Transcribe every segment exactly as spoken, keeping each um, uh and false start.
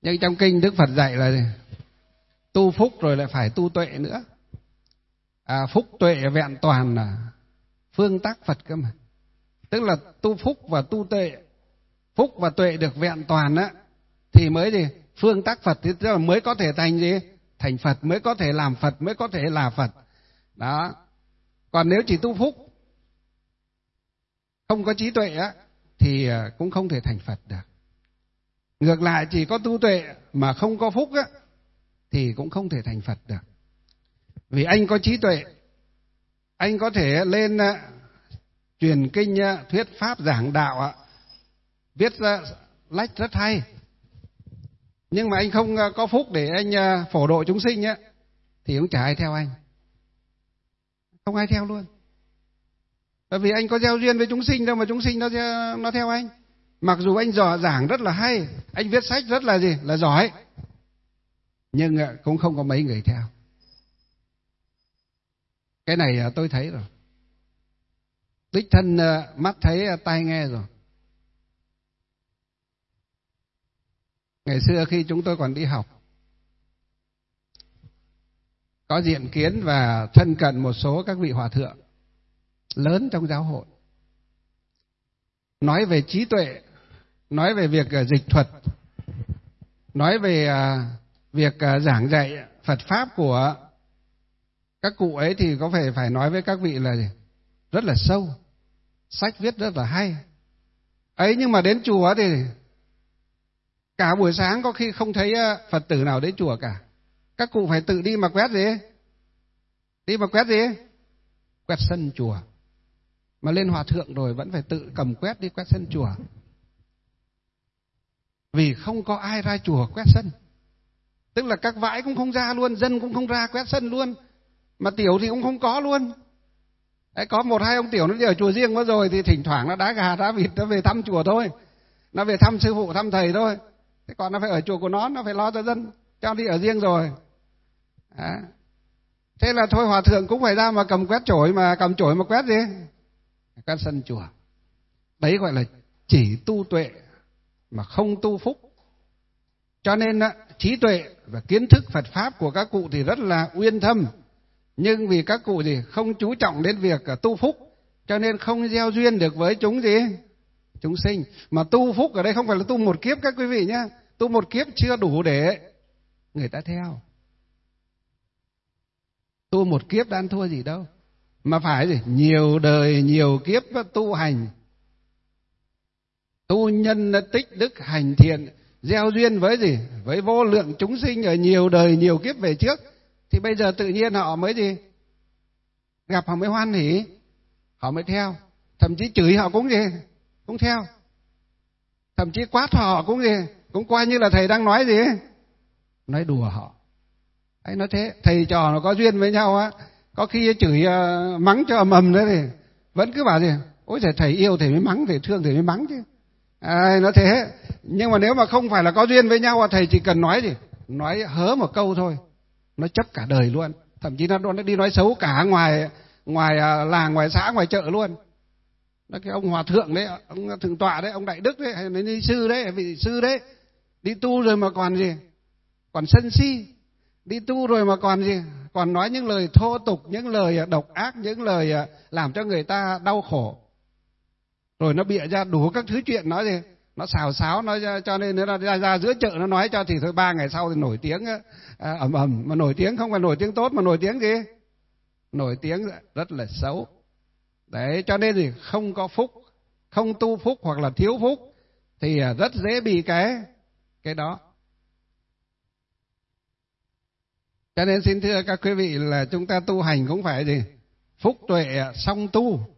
Nhưng trong kinh Đức Phật dạy là gì? Tu phúc rồi lại phải tu tuệ nữa. À, phúc tuệ vẹn toàn là phương tác Phật cơ mà. Tức là tu phúc và tu tuệ, phúc và tuệ được vẹn toàn á, thì mới gì? Phương tác Phật, thì tức là mới có thể thành gì? Thành Phật, mới có thể làm Phật, mới có thể là Phật. Đó. Còn nếu chỉ tu phúc, không có trí tuệ á, thì cũng không thể thành Phật được. Ngược lại, chỉ có tu tuệ mà không có phúc á, thì cũng không thể thành Phật được. Vì anh có trí tuệ, anh có thể lên uh, truyền kinh, uh, thuyết pháp, giảng đạo, uh, viết uh, lách rất hay. Nhưng mà anh không uh, có phúc để anh uh, phổ độ chúng sinh á, thì cũng chả ai theo anh. Không ai theo luôn. Bởi vì anh có gieo duyên với chúng sinh đâu mà chúng sinh nó, nó theo anh. Mặc dù anh dò giảng rất là hay, anh viết sách rất là gì? Là giỏi. Nhưng uh, cũng không có mấy người theo. Cái này tôi thấy rồi. Đích thân mắt thấy tai nghe rồi. Ngày xưa khi chúng tôi còn đi học, có diện kiến và thân cận một số các vị hòa thượng lớn trong giáo hội. Nói về trí tuệ, nói về việc dịch thuật, nói về việc giảng dạy Phật Pháp của các cụ ấy, thì có phải phải nói với các vị là gì? Rất là sâu, sách viết rất là hay ấy. Nhưng mà đến chùa thì cả buổi sáng có khi không thấy Phật tử nào đến chùa cả. Các cụ phải tự đi mà quét gì? Đi mà quét gì? Quét sân chùa. Mà lên hòa thượng rồi vẫn phải tự cầm quét đi quét sân chùa. Vì không có ai ra chùa quét sân. Tức là các vãi cũng không ra luôn, dân cũng không ra quét sân luôn. Mà tiểu thì cũng không có luôn. Đấy, có một hai ông tiểu nó đi ở chùa riêng quá rồi, thì thỉnh thoảng nó đá gà đá vịt, nó về thăm chùa thôi. Nó về thăm sư phụ, thăm thầy thôi. Thế còn nó phải ở chùa của nó, nó phải lo cho dân, cho đi ở riêng rồi. Đó. Thế là thôi hòa thượng cũng phải ra mà cầm quét chổi, mà cầm chổi mà quét gì? Quét sân chùa. Đấy gọi là chỉ tu tuệ mà không tu phúc. Cho nên trí tuệ và kiến thức Phật Pháp của các cụ thì rất là uyên thâm. Nhưng vì các cụ gì không chú trọng đến việc tu phúc, cho nên không gieo duyên được với chúng gì? Chúng sinh. Mà tu phúc ở đây không phải là tu một kiếp các quý vị nhé. Tu một kiếp chưa đủ để người ta theo. Tu một kiếp đã ăn thua gì đâu. Mà phải gì? Nhiều đời, nhiều kiếp tu hành. Tu nhân tích đức hành thiện, gieo duyên với gì? Với vô lượng chúng sinh ở nhiều đời, nhiều kiếp về trước. Thì bây giờ tự nhiên họ mới gì? Gặp họ mới hoan hỉ, họ mới theo. Thậm chí chửi họ cũng gì? Cũng theo. Thậm chí quát họ cũng gì? Cũng coi như là thầy đang nói gì? Nói đùa họ. Đấy, nói thế. Thầy trò nó có duyên với nhau á, có khi chửi mắng cho ầm ầm nữa thì vẫn cứ bảo gì? Ôi trời, thầy yêu thầy mới mắng, thầy thương thầy mới mắng chứ. À, nó thế. Nhưng mà nếu mà không phải là có duyên với nhau, thầy chỉ cần nói gì? Nói hớ một câu thôi, nó chấp cả đời luôn. Thậm chí nó, nó đi nói xấu cả ngoài ngoài làng, ngoài xã, ngoài chợ luôn. Đó, cái ông hòa thượng đấy, ông thượng tọa đấy, ông đại đức đấy, hay ni sư đấy, vị sư đấy, đi tu rồi mà còn gì? Còn sân si. Đi tu rồi mà còn gì? Còn nói những lời thô tục, những lời độc ác, những lời làm cho người ta đau khổ. Rồi nó bịa ra đủ các thứ chuyện nói gì? Nó xào xáo, nó cho nên nó ra, ra giữa chợ nó nói cho, thì thôi ba ngày sau thì nổi tiếng à, ầm ầm. Mà nổi tiếng không phải nổi tiếng tốt, mà nổi tiếng gì? Nổi tiếng rất là xấu. Đấy, cho nên thì không có phúc, không tu phúc hoặc là thiếu phúc thì rất dễ bị cái cái đó. Cho nên xin thưa các quý vị là chúng ta tu hành cũng phải gì? Phúc tuệ song tu.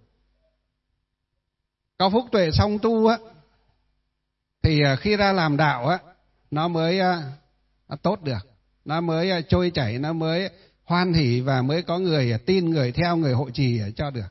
Có phúc tuệ song tu á, thì khi ra làm đạo á, nó mới nó tốt được, nó mới trôi chảy, nó mới hoan hỷ và mới có người tin, người theo, người hộ trì cho được.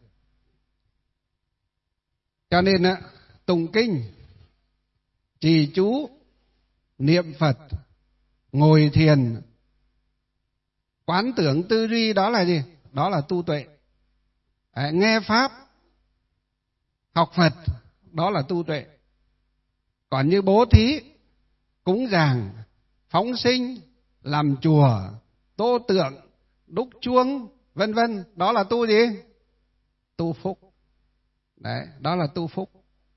Cho nên á, tụng kinh, trì chú, niệm Phật, ngồi thiền, quán tưởng tư duy, đó là gì? Đó là tu tuệ. Đấy, nghe Pháp, học Phật, đó là tu tuệ. Còn như bố thí, cúng dường, phóng sinh, làm chùa, tô tượng, đúc chuông, vân vân. Đó là tu gì? Tu phúc. Đấy, đó là tu phúc.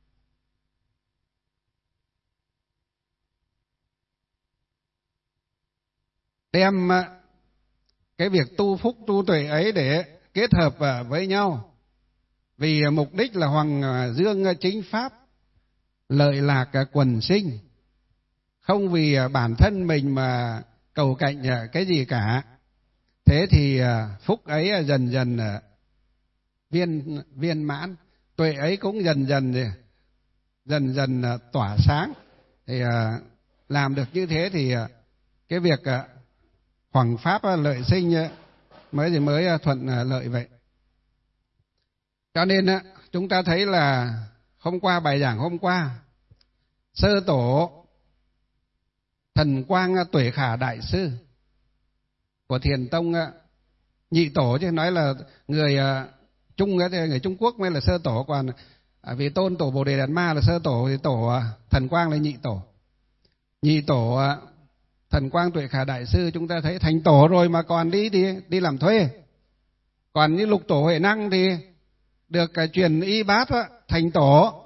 Đem cái việc tu phúc, tu tuệ ấy để kết hợp với nhau, vì mục đích là hoàng dương chính pháp, lợi lạc quần sinh, không vì bản thân mình mà cầu cạnh cái gì cả. Thế thì phúc ấy dần dần viên viên mãn, tuệ ấy cũng dần dần dần dần tỏa sáng. Thì làm được như thế thì cái việc hoằng pháp lợi sinh mới thì mới thuận lợi vậy. Cho nên chúng ta thấy là hôm qua bài giảng hôm qua, sơ tổ Thần Quang Tuệ Khả Đại Sư của Thiền Tông, nhị tổ chứ nói là người Trung, người Trung Quốc mới là sơ tổ, còn vì tôn tổ Bồ Đề Đạt Ma là sơ tổ thì tổ Thần Quang là nhị tổ. Nhị tổ Thần Quang Tuệ Khả Đại Sư chúng ta thấy thành tổ rồi mà còn đi đi đi làm thuê. Còn như lục tổ Huệ Năng thì được truyền y bát thành tổ,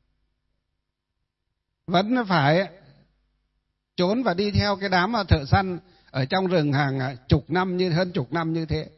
vẫn phải trốn và đi theo cái đám thợ săn ở trong rừng hàng chục năm, như hơn chục năm như thế,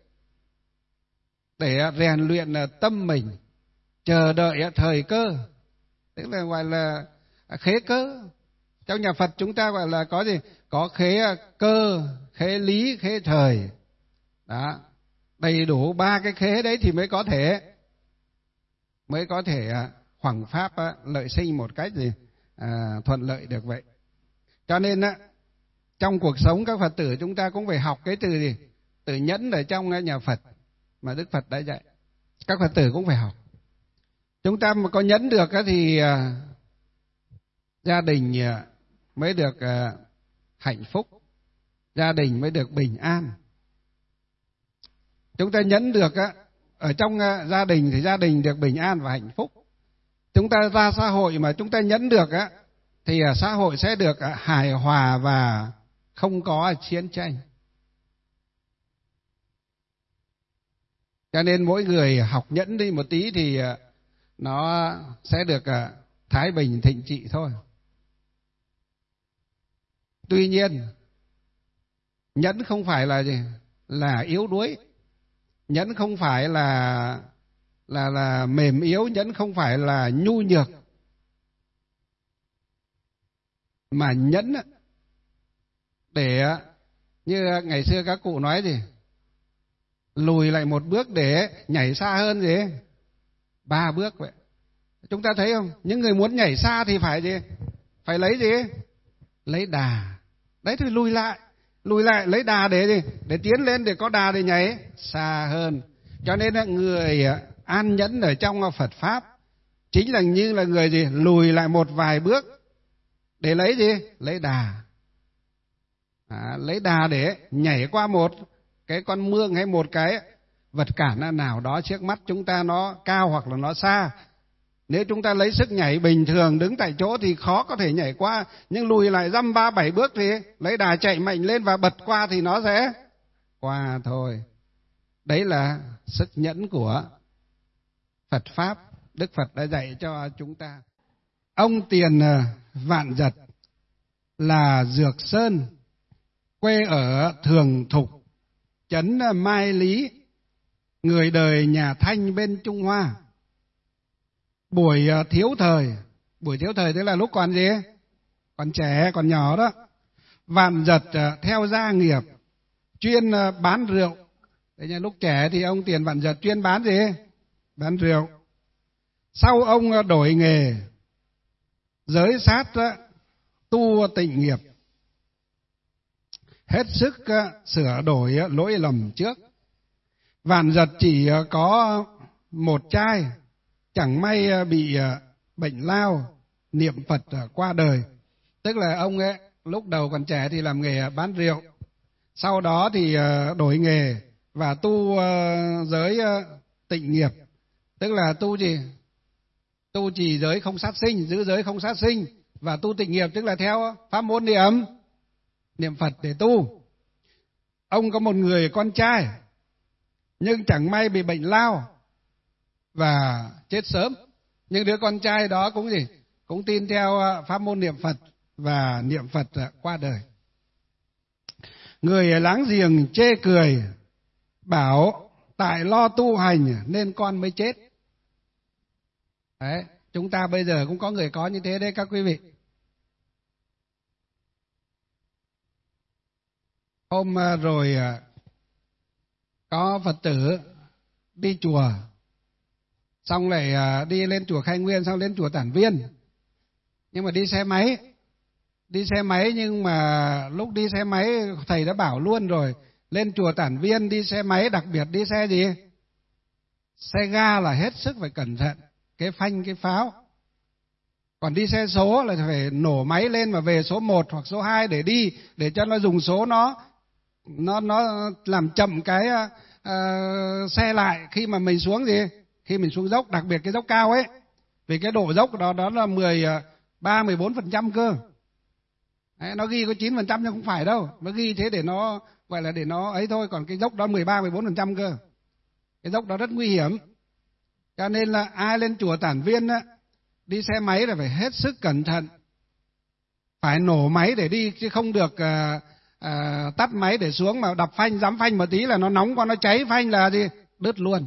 để rèn luyện tâm mình, chờ đợi thời cơ, tức là gọi là khế cơ. Trong nhà Phật chúng ta gọi là có gì? Có khế cơ, khế lý, khế thời. Đó, đầy đủ ba cái khế đấy thì mới có thể mới có thể hoằng pháp lợi sinh một cách gì à, thuận lợi được vậy. Cho nên á, trong cuộc sống các Phật tử chúng ta cũng phải học cái từ gì? Từ nhẫn ở trong nhà Phật mà Đức Phật đã dạy. Các Phật tử cũng phải học. Chúng ta mà có nhẫn được thì uh, gia đình uh, mới được uh, hạnh phúc, gia đình mới được bình an. Chúng ta nhẫn được uh, ở trong uh, gia đình thì gia đình được bình an và hạnh phúc. Chúng ta ra xã hội mà chúng ta nhẫn được uh, thì uh, xã hội sẽ được uh, hài hòa và không có chiến tranh. Cho nên mỗi người học nhẫn đi một tí thì nó sẽ được thái bình thịnh trị thôi. Tuy nhiên, nhẫn không phải là gì? Là yếu đuối. Nhẫn không phải là là là mềm yếu, nhẫn không phải là nhu nhược. Mà nhẫn để như ngày xưa các cụ nói gì? Lùi lại một bước để nhảy xa hơn gì? Ba bước vậy. Chúng ta thấy không? Những người muốn nhảy xa thì phải gì? Phải lấy gì? Lấy đà. Đấy thì lùi lại. Lùi lại lấy đà để gì? Để tiến lên, để có đà để nhảy xa hơn. Cho nên người an nhẫn ở trong Phật Pháp chính là như là người gì? Lùi lại một vài bước để lấy gì? Lấy đà. À, lấy đà để nhảy qua một cái con mương hay một cái vật cản nào đó trước mắt chúng ta, nó cao hoặc là nó xa. Nếu chúng ta lấy sức nhảy bình thường đứng tại chỗ thì khó có thể nhảy qua, nhưng lùi lại dăm ba bảy bước thì lấy đà chạy mạnh lên và bật qua thì nó sẽ qua thôi. Đấy là sức nhẫn của Phật Pháp, Đức Phật đã dạy cho chúng ta. Ông Tiền Vạn Giật là Dược Sơn, quê ở Thường Thục, trấn Mai Lý, người đời nhà Thanh bên Trung Hoa. Buổi thiếu thời, buổi thiếu thời tức là lúc còn gì? Còn trẻ, còn nhỏ đó. Vạn Giật theo gia nghiệp chuyên bán rượu. Đấy nha, lúc trẻ thì ông Tiền Vạn Giật chuyên bán gì? Bán rượu. Sau ông đổi nghề, giới sát tu tịnh nghiệp, hết sức sửa đổi lỗi lầm trước. Vạn Giật chỉ có một trai, chẳng may bị bệnh lao, niệm Phật qua đời. Tức là ông ấy lúc đầu còn trẻ thì làm nghề bán rượu, sau đó thì đổi nghề và tu giới tịnh nghiệp, tức là tu gì? Tu trì giới không sát sinh, giữ giới không sát sinh, và tu tịnh nghiệp tức là theo pháp môn niệm niệm Phật để tu. Ông có một người con trai, nhưng chẳng may bị bệnh lao và chết sớm. Nhưng đứa con trai đó cũng gì? Cũng tin theo pháp môn niệm Phật và niệm Phật qua đời. Người láng giềng chê cười, bảo tại lo tu hành nên con mới chết. Đấy, chúng ta bây giờ cũng có người có như thế đấy các quý vị. Hôm rồi có Phật tử đi chùa, xong lại đi lên chùa Khai Nguyên, xong lên chùa Tản Viên. Nhưng mà đi xe máy, đi xe máy nhưng mà lúc đi xe máy thầy đã bảo luôn rồi, lên chùa Tản Viên đi xe máy, đặc biệt đi xe gì? Xe ga là hết sức phải cẩn thận, cái phanh cái pháo. Còn đi xe số là phải nổ máy lên và về số một hoặc số hai để đi, để cho nó dùng số nó nó nó làm chậm cái uh, xe lại khi mà mình xuống gì? Khi mình xuống dốc, đặc biệt cái dốc cao ấy. Vì cái độ dốc đó đó là mười ba mười bốn phần trăm cơ. Đấy, nó ghi có chín phần trăm nhưng không phải đâu, nó ghi thế để nó gọi là để nó ấy thôi, còn cái dốc đó mười ba mười bốn phần trăm cơ. Cái dốc đó rất nguy hiểm. Cho nên là ai lên chùa Tản Viên á, đi xe máy là phải hết sức cẩn thận. Phải nổ máy để đi chứ không được uh, uh, tắt máy để xuống mà đập phanh, dám phanh một tí là nó nóng qua nó cháy phanh là gì? Đứt luôn.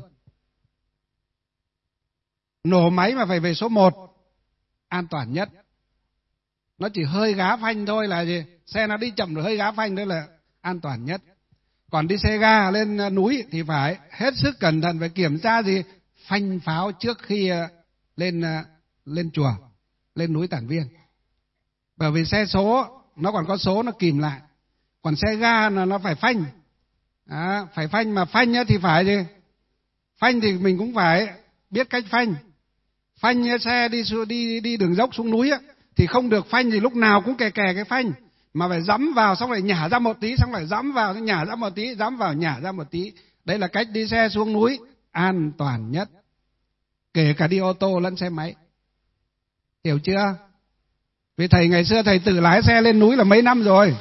Nổ máy mà phải về số một, an toàn nhất. Nó chỉ hơi gá phanh thôi là gì? Xe nó đi chậm rồi hơi gá phanh đó là an toàn nhất. Còn đi xe ga lên núi thì phải hết sức cẩn thận, phải kiểm tra gì? Phanh pháo trước khi lên lên chùa, lên núi Tản Viên. Bởi vì xe số nó còn có số nó kìm lại, còn xe ga là nó phải phanh. À, phải phanh, mà phanh thì phải gì? Phanh thì mình cũng phải biết cách phanh. Phanh xe đi đi đi đường dốc xuống núi á, thì không được phanh gì lúc nào cũng kè kè cái phanh, mà phải dẫm vào xong lại nhả ra một tí, xong lại dẫm vào nhả ra một tí, dẫm vào nhả ra một tí. Đây là cách đi xe xuống núi an toàn nhất, kể cả đi ô tô lẫn xe máy. Hiểu chưa? Vì thầy ngày xưa thầy tự lái xe lên núi là mấy năm rồi.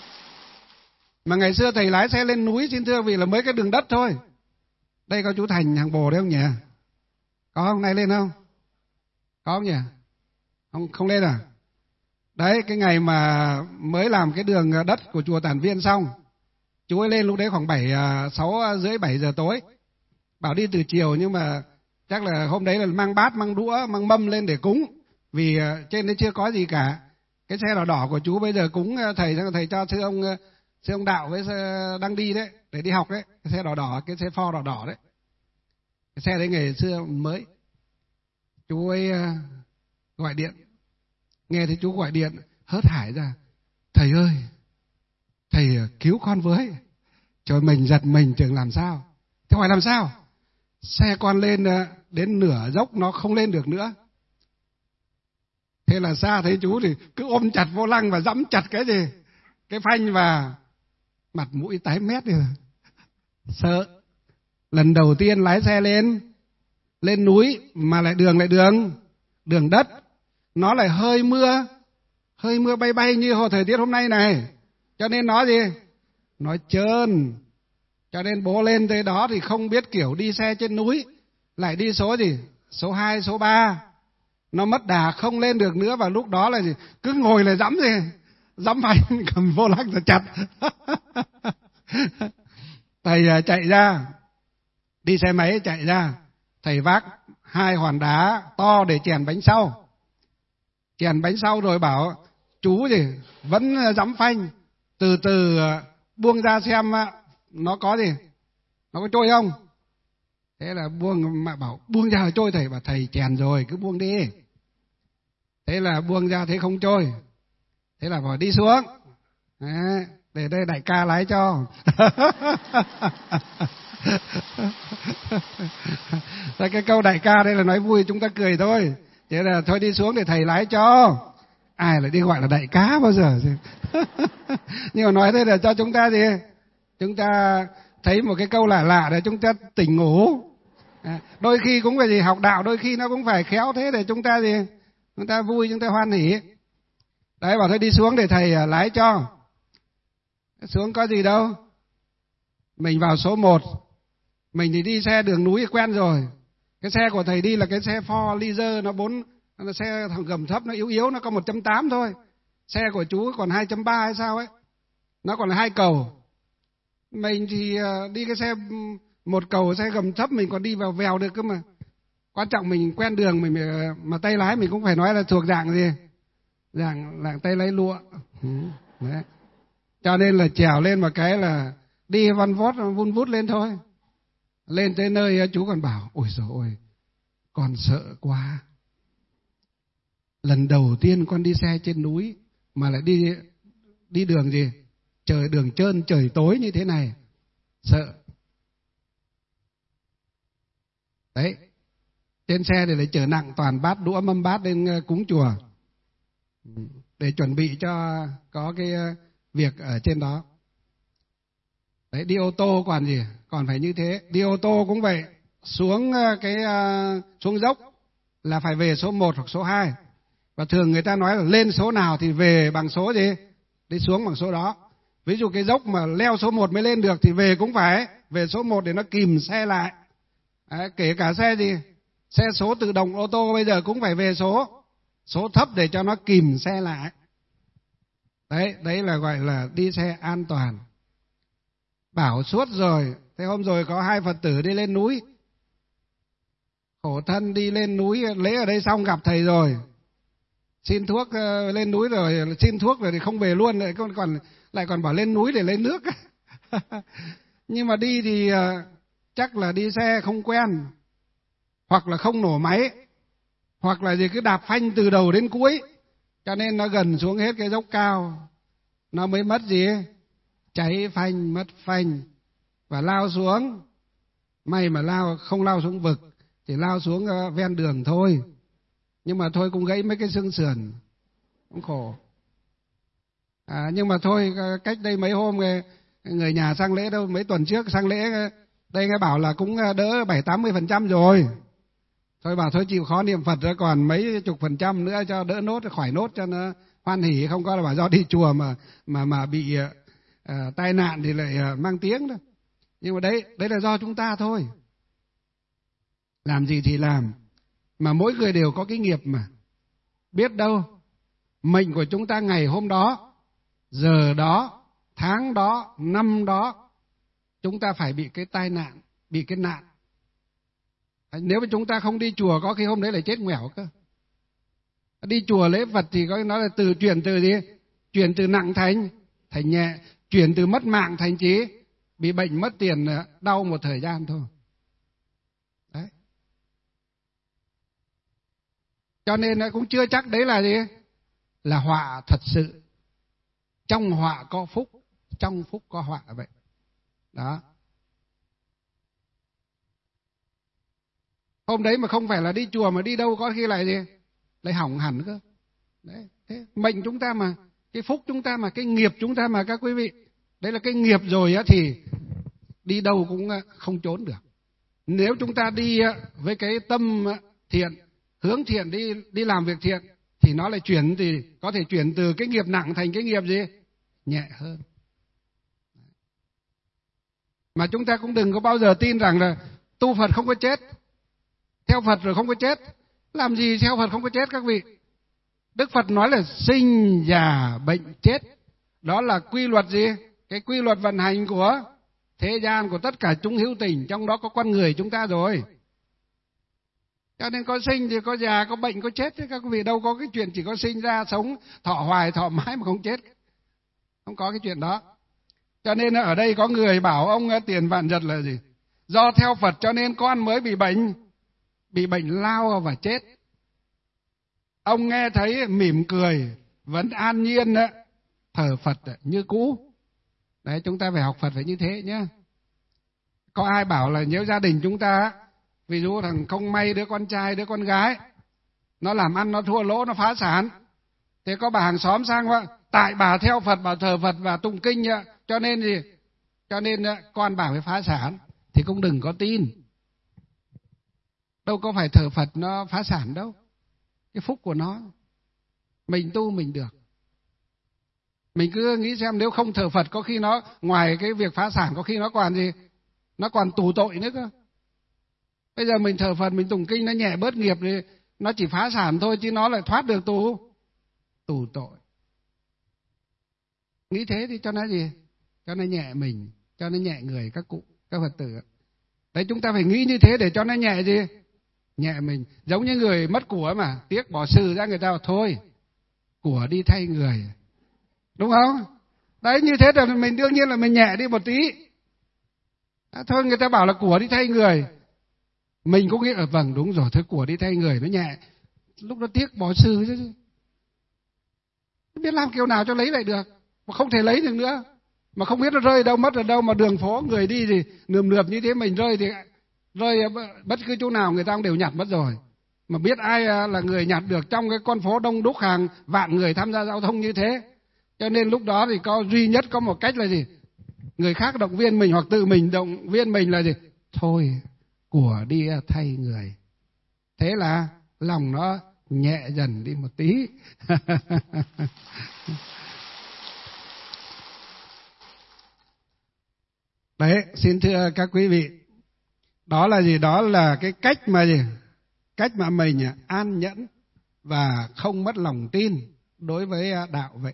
Mà ngày xưa thầy lái xe lên núi xin thưa vì là mấy cái đường đất thôi. Đây có chú Thành hàng Bồ đấy không nhỉ? Có không? Nay lên không? Có không nhỉ? Không, không lên à? Đấy, cái ngày mà mới làm cái đường đất của chùa Tản Viên xong, chú ấy lên lúc đấy khoảng bảy, sáu rưỡi bảy giờ tối. Bảo đi từ chiều nhưng mà chắc là hôm đấy là mang bát, mang đũa, mang mâm lên để cúng. Vì trên đấy chưa có gì cả. Cái xe đỏ đỏ của chú bây giờ cúng thầy, thầy cho sư ông sư ông Đạo với đang đi đấy, để đi học đấy. Cái xe đỏ đỏ, cái xe Ford đỏ đỏ đấy. Cái xe đấy ngày xưa mới. Chú ấy gọi điện, nghe thấy chú gọi điện hớt hải ra: thầy ơi, thầy cứu con với. Trời, mình giật mình chừng làm sao. Thế hỏi làm sao? Xe con lên đến nửa dốc nó không lên được nữa. Thế là xa thấy chú thì cứ ôm chặt vô lăng và dẫm chặt cái gì? Cái phanh, và mặt mũi tái mét rồi. Sợ. Lần đầu tiên lái xe lên lên núi mà lại đường lại đường đường đất, nó lại hơi mưa, hơi mưa bay bay như hồi thời tiết hôm nay này, cho nên nó gì? Nó trơn. Cho nên bố lên tới đó thì không biết kiểu đi xe trên núi, lại đi số gì? Số hai, số ba. Nó mất đà không lên được nữa, và lúc đó là gì? Cứ ngồi là dẫm gì? Dẫm phanh, cầm vô lăng rồi chặt. Thầy chạy ra, đi xe máy chạy ra, thầy vác hai hòn đá to để chèn bánh sau. Chèn bánh sau rồi bảo chú gì? Vẫn dẫm phanh, từ từ buông ra xem nó có gì? Nó có trôi không? Thế là buông, mà bảo buông ra là trôi. Thầy bảo thầy chèn rồi, cứ buông đi. Thế là buông ra thấy không trôi. Thế là phải đi xuống. Đấy, để đây đại ca lái cho. Cái câu đại ca đây là nói vui, chúng ta cười thôi. Thế là thôi đi xuống để thầy lái cho. Ai lại đi gọi là đại ca bao giờ. Nhưng mà nói thế là cho chúng ta gì? Chúng ta thấy một cái câu lạ lạ để chúng ta tỉnh ngủ. À, đôi khi cũng phải gì học đạo, đôi khi nó cũng phải khéo thế để chúng ta gì? Chúng ta vui, chúng ta hoan hỉ. Đấy, bảo thôi đi xuống để thầy lái cho. Xuống có gì đâu. Mình vào số một. Mình thì đi xe đường núi quen rồi. Cái xe của thầy đi là cái xe Ford Leader, nó bốn, nó xe thằng gầm thấp, nó yếu yếu, nó có một chấm tám thôi. Xe của chú còn hai chấm ba hay sao ấy, nó còn là hai cầu. Mình thì đi cái xe một cầu, xe gầm thấp, mình còn đi vào vèo được cơ mà. Quan trọng mình quen đường, mình mà tay lái mình cũng phải nói là thuộc dạng gì, dạng dạng tay lái lụa. Đấy. Cho nên là trèo lên một cái là đi văn vót vun vút lên thôi. Lên tới nơi chú còn bảo ôi dồi ôi, con sợ quá. Lần đầu tiên con đi xe trên núi mà lại đi đi đường gì, trời đường trơn trời tối như thế này, sợ. Đấy, trên xe thì lại chở nặng toàn bát đũa mâm bát lên cúng chùa để chuẩn bị cho có cái việc ở trên đó. Đấy, đi ô tô còn gì, còn phải như thế. Đi ô tô cũng vậy, xuống cái uh, xuống dốc là phải về số một hoặc số hai. Và thường người ta nói là lên số nào thì về bằng số gì, đi xuống bằng số đó. Ví dụ cái dốc mà leo số một mới lên được thì về cũng phải về số một để nó kìm xe lại. Đấy, kể cả xe gì, xe số tự động ô tô bây giờ cũng phải về số số thấp để cho nó kìm xe lại. Đấy, đấy là gọi là đi xe an toàn. Bảo suốt rồi. Thế hôm rồi có hai Phật tử đi lên núi, khổ thân đi lên núi, lễ ở đây xong gặp thầy rồi, xin thuốc uh, lên núi rồi, xin thuốc rồi thì không về luôn, lại còn, còn lại còn bảo lên núi để lấy nước. Nhưng mà đi thì uh, chắc là đi xe không quen, hoặc là không nổ máy, hoặc là gì cứ đạp phanh từ đầu đến cuối, cho nên nó gần xuống hết cái dốc cao, nó mới mất gì, cháy phanh, mất phanh và lao xuống. May mà lao không lao xuống vực, chỉ lao xuống uh, ven đường thôi. Nhưng mà thôi cũng gãy mấy cái xương sườn, cũng khổ. À, nhưng mà thôi, cách đây mấy hôm người nhà sang lễ đâu, mấy tuần trước sang lễ đây nghe bảo là cũng đỡ bảy tám mươi phần trăm rồi. Thôi bảo thôi chịu khó niệm Phật, còn mấy chục phần trăm nữa cho đỡ nốt, khỏi nốt cho nó hoan hỉ, không có là bảo do đi chùa mà mà mà bị uh, tai nạn thì lại uh, mang tiếng đâu. Nhưng mà đấy, đấy là do chúng ta thôi. Làm gì thì làm, mà mỗi người đều có cái nghiệp mà. Biết đâu mệnh của chúng ta ngày hôm đó, giờ đó, tháng đó, năm đó, chúng ta phải bị cái tai nạn, bị cái nạn. Nếu mà chúng ta không đi chùa có khi hôm đấy lại chết ngoẻo cơ. Đi chùa lễ Phật thì có nói là từ chuyển từ gì? Chuyển từ nặng thành thành nhẹ, chuyển từ mất mạng thành trí bị bệnh mất tiền, đau một thời gian thôi. Đấy. Cho nên cũng chưa chắc đấy là gì? Là họa thật sự. Trong họa có phúc, trong phúc có họa vậy. Đó. Hôm đấy mà không phải là đi chùa mà đi đâu có khi lại gì? Lại hỏng hẳn cơ. Đấy, thế mệnh chúng ta mà, cái phúc chúng ta mà, cái nghiệp chúng ta mà các quý vị. Đấy là cái nghiệp rồi á thì đi đâu cũng không trốn được. Nếu chúng ta đi với cái tâm thiện, hướng thiện, đi đi làm việc thiện thì nó lại chuyển, thì có thể chuyển từ cái nghiệp nặng thành cái nghiệp gì? Nhẹ hơn. Mà chúng ta cũng đừng có bao giờ tin rằng là tu Phật không có chết, theo Phật rồi không có chết. Làm gì theo Phật không có chết các vị? Đức Phật nói là sinh già bệnh chết. Đó là quy luật gì? Cái quy luật vận hành của thế gian, của tất cả chúng hữu tình, trong đó có con người chúng ta rồi. Cho nên có sinh thì có già, có bệnh, có chết. Các quý vị đâu có cái chuyện chỉ có sinh ra, sống, thọ hoài, thọ mãi mà không chết. Không có cái chuyện đó. Cho nên ở đây có người bảo ông Tiền Vạn Giật là gì? Do theo Phật cho nên con mới bị bệnh, bị bệnh lao và chết. Ông nghe thấy mỉm cười, vẫn an nhiên thờ Phật như cũ. Đấy, chúng ta phải học Phật phải như thế nhé. Có ai bảo là nếu gia đình chúng ta, ví dụ thằng không may đứa con trai, đứa con gái, nó làm ăn, nó thua lỗ, nó phá sản. Thế có bà hàng xóm sangว่า, tại bà theo Phật, bà thờ Phật và tụng kinh, cho nên gì? Cho nên con bà phải phá sản. Thì cũng đừng có tin. Đâu có phải thờ Phật nó phá sản đâu. Cái phúc của nó, mình tu mình được. Mình cứ nghĩ xem nếu không thờ Phật có khi nó ngoài cái việc phá sản có khi nó còn gì? Nó còn tù tội nữa cơ. Bây giờ mình thờ Phật, mình tụng kinh nó nhẹ bớt nghiệp thì nó chỉ phá sản thôi chứ nó lại thoát được tù tù tội. Nghĩ thế thì cho nó gì? Cho nó nhẹ mình, cho nó nhẹ người các cụ, các Phật tử. Đấy, chúng ta phải nghĩ như thế để cho nó nhẹ gì? Nhẹ mình. Giống như người mất của mà, tiếc bỏ sư ra, người ta bảo thôi, của đi thay người. Đúng không? Đấy, như thế là mình đương nhiên là mình nhẹ đi một tí. À, thôi người ta bảo là của đi thay người. Mình cũng nghĩ là vâng đúng rồi, thôi của đi thay người nó nhẹ. Lúc đó tiếc bỏ sư chứ. Không biết làm kiểu nào cho lấy lại được. Mà không thể lấy được nữa. Mà không biết nó rơi đâu, mất ở đâu, mà đường phố người đi thì nườm nượp như thế, mình rơi thì rơi bất cứ chỗ nào người ta cũng đều nhặt mất rồi. Mà biết ai là người nhặt được trong cái con phố đông đúc hàng vạn người tham gia giao thông như thế. Cho nên lúc đó thì có duy nhất có một cách là gì? Người khác động viên mình hoặc tự mình động viên mình là gì? Thôi, của đi thay người. Thế là lòng nó nhẹ dần đi một tí. Đấy, xin thưa các quý vị, đó là gì? Đó là cái cách mà gì? Cách mà mình an nhẫn và không mất lòng tin đối với đạo vậy.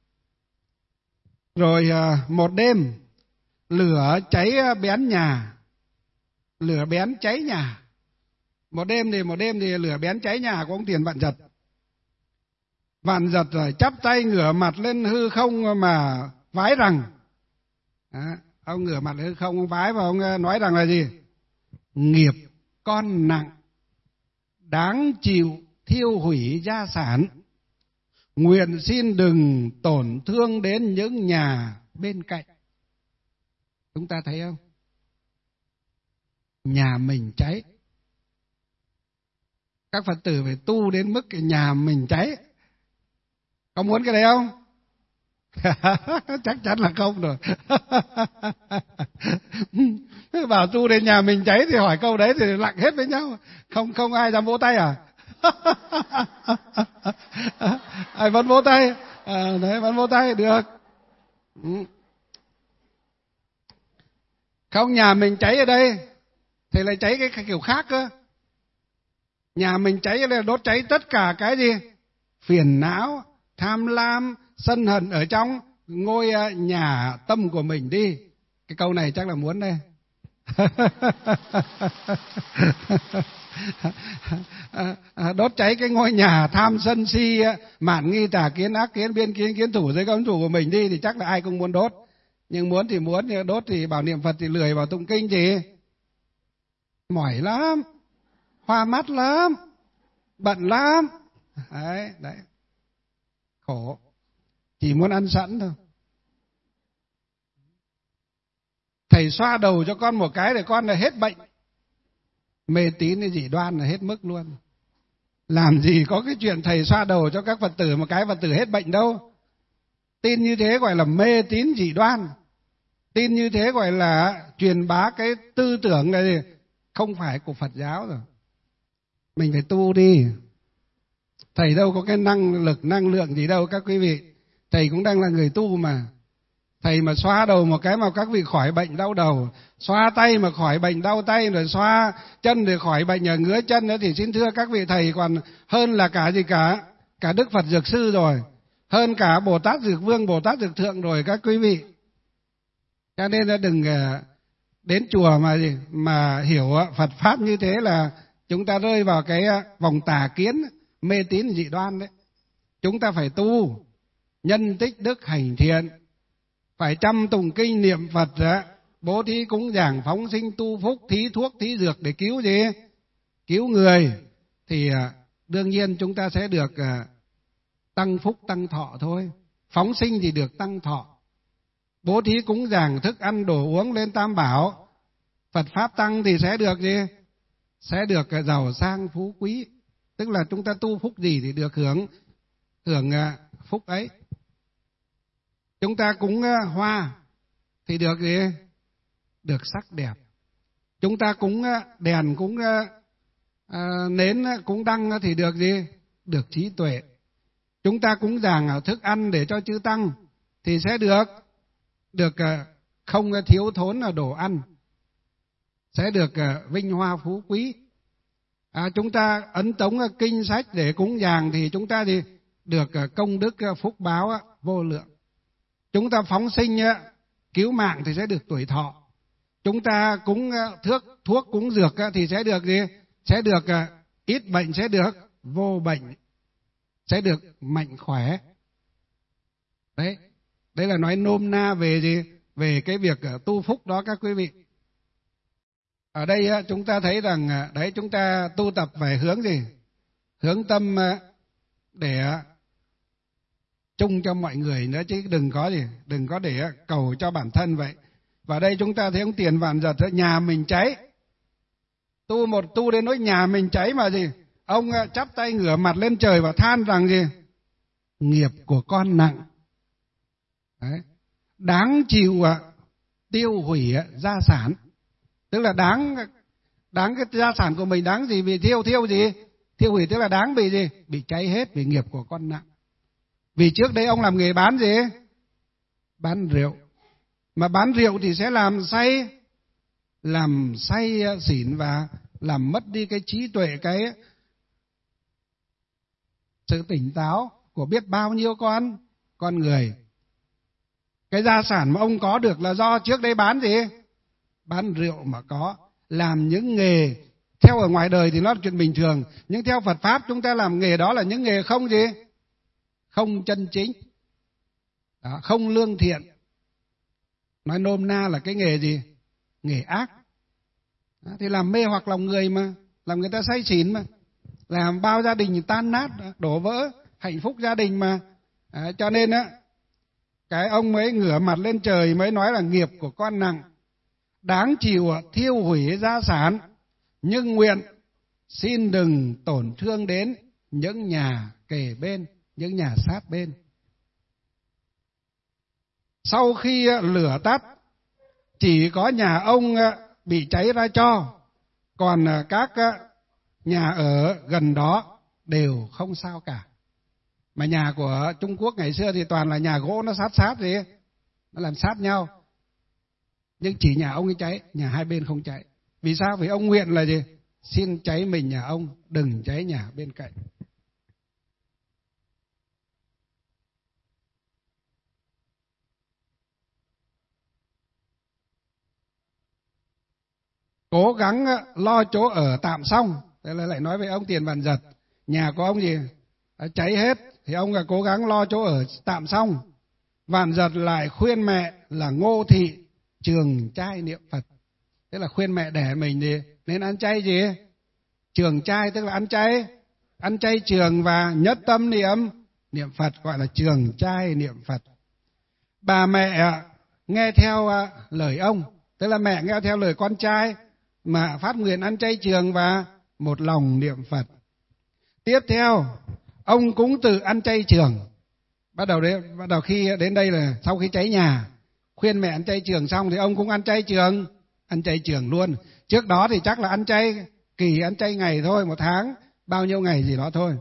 Rồi một đêm, lửa cháy bén nhà, lửa bén cháy nhà. Một đêm thì một đêm thì lửa bén cháy nhà của ông Tiền Vạn Giật. Vạn Giật rồi chắp tay ngửa mặt lên hư không mà vái rằng, đó, ông ngửa mặt lên hư không, ông vái và ông nói rằng là gì? Nghiệp con nặng, đáng chịu thiêu hủy gia sản. Nguyện xin đừng tổn thương đến những nhà bên cạnh. Chúng ta thấy không? Nhà mình cháy. Các Phật tử phải tu đến mức cái nhà mình cháy. Có muốn cái đấy không? Chắc chắn là không rồi. Bảo tu đến nhà mình cháy thì hỏi câu đấy thì lặng hết với nhau. Không không ai dám vỗ tay à? Ai vẫn vỗ tay? À, đấy, vẫn vỗ tay được. Không, nhà mình cháy ở đây thì lại cháy cái kiểu khác cơ. Nhà mình cháy là đốt cháy tất cả cái gì? Phiền não, tham lam, sân hận ở trong ngôi nhà tâm của mình đi. Cái câu này chắc là muốn đây. Đốt cháy cái ngôi nhà tham sân si, mạn nghi tà kiến ác kiến biên kiến kiến thủ dưới công chủ của mình đi thì chắc là ai cũng muốn đốt. Nhưng muốn thì muốn, nhưng đốt thì bảo niệm Phật thì lười, bảo tụng kinh thì mỏi lắm, hoa mắt lắm, bận lắm. Đấy, đấy. Khổ. Chỉ muốn ăn sẵn thôi. Thầy xoa đầu cho con một cái để con là hết bệnh. Mê tín hay dị đoan là hết mức luôn. Làm gì có cái chuyện thầy xoa đầu cho các Phật tử một cái Phật tử hết bệnh đâu. Tin như thế gọi là mê tín dị đoan. Tin như thế gọi là truyền bá cái tư tưởng này không phải của Phật giáo rồi. Mình phải tu đi. Thầy đâu có cái năng lực, năng lượng gì đâu các quý vị. Thầy cũng đang là người tu mà. Thầy mà xoa đầu một cái mà các vị khỏi bệnh đau đầu, xoa tay mà khỏi bệnh đau tay, rồi xoa chân để khỏi bệnh ở ngứa chân nữa thì xin thưa các vị thầy còn hơn là cả gì cả, cả Đức Phật Dược Sư rồi, hơn cả Bồ Tát Dược Vương, Bồ Tát Dược Thượng rồi các quý vị. Cho nên là đừng đến chùa mà gì mà hiểu Phật pháp như thế là chúng ta rơi vào cái vòng tà kiến, mê tín dị đoan đấy. Chúng ta phải tu, nhân tích đức hành thiện, phải chăm tụng kinh niệm Phật, bố thí cúng dường phóng sinh tu phúc, thí thuốc thí dược để cứu gì? Cứu người. Thì đương nhiên chúng ta sẽ được tăng phúc tăng thọ thôi. Phóng sinh thì được tăng thọ. Bố thí cúng dường thức ăn đồ uống lên tam bảo. Phật pháp tăng thì sẽ được gì? Sẽ được giàu sang phú quý. Tức là chúng ta tu phúc gì thì được hưởng hưởng phúc ấy. Chúng ta cúng hoa thì được gì? Được sắc đẹp. Chúng ta cúng đèn, cúng à, nến, cúng đăng thì được gì? Được trí tuệ. Chúng ta cúng dường thức ăn để cho chư tăng thì sẽ được được không thiếu thốn là đồ ăn, sẽ được vinh hoa phú quý. À, chúng ta ấn tống kinh sách để cúng dường thì chúng ta thì được công đức phúc báo vô lượng. Chúng ta phóng sinh cứu mạng thì sẽ được tuổi thọ. Chúng ta cúng thuốc thuốc cúng dược thì sẽ được gì? Sẽ được ít bệnh, sẽ được vô bệnh, sẽ được mạnh khỏe. Đấy, đây là nói nôm na về gì? Về cái việc tu phúc đó các quý vị. Ở đây chúng ta thấy rằng đấy, chúng ta tu tập phải hướng gì? Hướng tâm để chung cho mọi người nữa, chứ đừng có gì, đừng có để cầu cho bản thân vậy. Và đây chúng ta thấy ông Tiền Vạn Giật, nhà mình cháy, tu một tu đến nỗi nhà mình cháy mà gì? Ông chắp tay ngửa mặt lên trời và than rằng gì? Nghiệp của con nặng. Đấy. Đáng chịu tiêu hủy gia sản. Tức là đáng đáng cái gia sản của mình đáng gì bị thiêu thiêu gì? Thiêu hủy tức là đáng bị gì? Bị cháy hết vì nghiệp của con nặng. Vì trước đây ông làm nghề bán gì? Bán rượu. Mà bán rượu thì sẽ làm say, làm say xỉn và làm mất đi cái trí tuệ, cái sự tỉnh táo của biết bao nhiêu con con người. Cái gia sản mà ông có được là do trước đây bán gì? Bán rượu mà có. Làm những nghề theo ở ngoài đời thì nó là chuyện bình thường, nhưng theo Phật Pháp chúng ta làm nghề đó là những nghề không gì? Không chân chính, đó, không lương thiện. Nói nôm na là cái nghề gì? Nghề ác. Đó, thì làm mê hoặc lòng người mà, làm người ta say xỉn mà, làm bao gia đình tan nát, đổ vỡ hạnh phúc gia đình mà. À, cho nên á, cái ông mới ngửa mặt lên trời mới nói là nghiệp của con nặng, đáng chịu thiêu hủy gia sản, nhưng nguyện xin đừng tổn thương đến những nhà kề bên, những nhà sát bên. Sau khi lửa tắt, chỉ có nhà ông bị cháy ra cho, còn các nhà ở gần đó đều không sao cả. Mà nhà của Trung Quốc ngày xưa thì toàn là nhà gỗ, nó sát sát gì, nó làm sát nhau. Nhưng chỉ nhà ông ấy cháy, nhà hai bên không cháy. Vì sao? Vì ông nguyện là gì? Xin cháy mình nhà ông, đừng cháy nhà bên cạnh. Cố gắng lo chỗ ở tạm xong. Thế là lại nói với ông Tiền Vạn Giật, nhà của ông gì cháy hết thì ông là cố gắng lo chỗ ở tạm xong. Vạn Giật lại khuyên mẹ là Ngô Thị trường trai niệm Phật. Tức là khuyên mẹ đẻ mình thì nên ăn chay gì? Trường trai tức là ăn chay, ăn chay trường và nhất tâm niệm niệm Phật, gọi là trường trai niệm Phật. Bà mẹ nghe theo lời ông, tức là mẹ nghe theo lời con trai mà phát nguyện ăn chay trường và một lòng niệm Phật. Tiếp theo, ông cũng tự ăn chay trường. Bắt đầu đấy, bắt đầu khi đến đây là sau khi cháy nhà, khuyên mẹ ăn chay trường xong thì ông cũng ăn chay trường, ăn chay trường luôn. Trước đó thì chắc là ăn chay kỳ, ăn chay ngày thôi, một tháng bao nhiêu ngày gì đó thôi.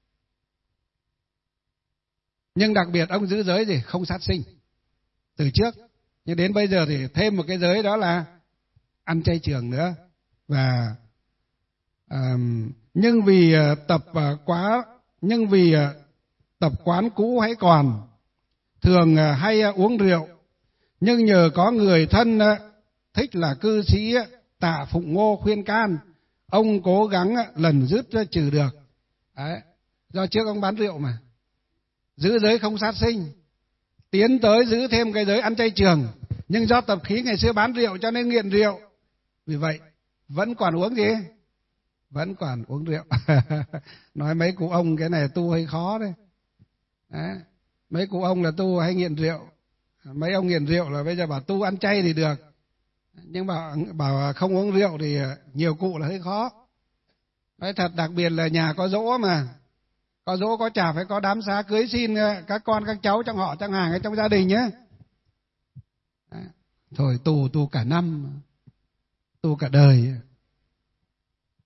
Nhưng đặc biệt ông giữ giới gì? Không sát sinh từ trước. Nhưng đến bây giờ thì thêm một cái giới, đó là ăn chay trường nữa. Và um, nhưng vì tập uh, quá nhưng vì uh, tập quán cũ hãy còn, thường uh, hay uh, uống rượu, nhưng nhờ có người thân uh, thích là cư sĩ uh, Tạ Phụng Ngô khuyên can, ông cố gắng uh, lần dứt uh, trừ được. Đấy. Do trước ông bán rượu mà, giữ giới không sát sinh, tiến tới giữ thêm cái giới ăn chay trường, nhưng do tập khí ngày xưa bán rượu cho nên nghiện rượu. Vì vậy vẫn còn uống gì? Vẫn còn uống rượu. Nói mấy cụ ông cái này tu hơi khó đấy. Đấy. Mấy cụ ông là tu hay nghiện rượu. Mấy ông nghiện rượu là bây giờ bảo tu ăn chay thì được, nhưng bảo, bảo không uống rượu thì nhiều cụ là hơi khó. Nói thật, đặc biệt là nhà có dỗ mà, có dỗ có chả phải có đám xá cưới xin các con các cháu trong họ trong hàng hay trong gia đình nhé. Đấy. Thôi tu tu cả năm, tu cả đời.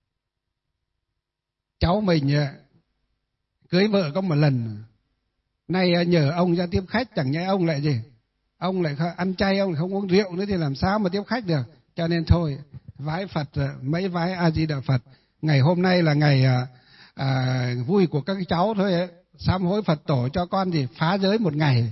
Cháu mình cưới vợ có một lần, Nay nhờ ông ra tiếp khách, chẳng nhẽ ông lại gì? Ông lại ăn chay, ông lại không uống rượu nữa thì làm sao mà tiếp khách được. Cho nên thôi, vái Phật, mấy vái A Di Đà Phật. Ngày hôm nay là ngày à, à, vui của các cháu thôi ấy. Sám hối Phật tổ cho con gì phá giới một ngày.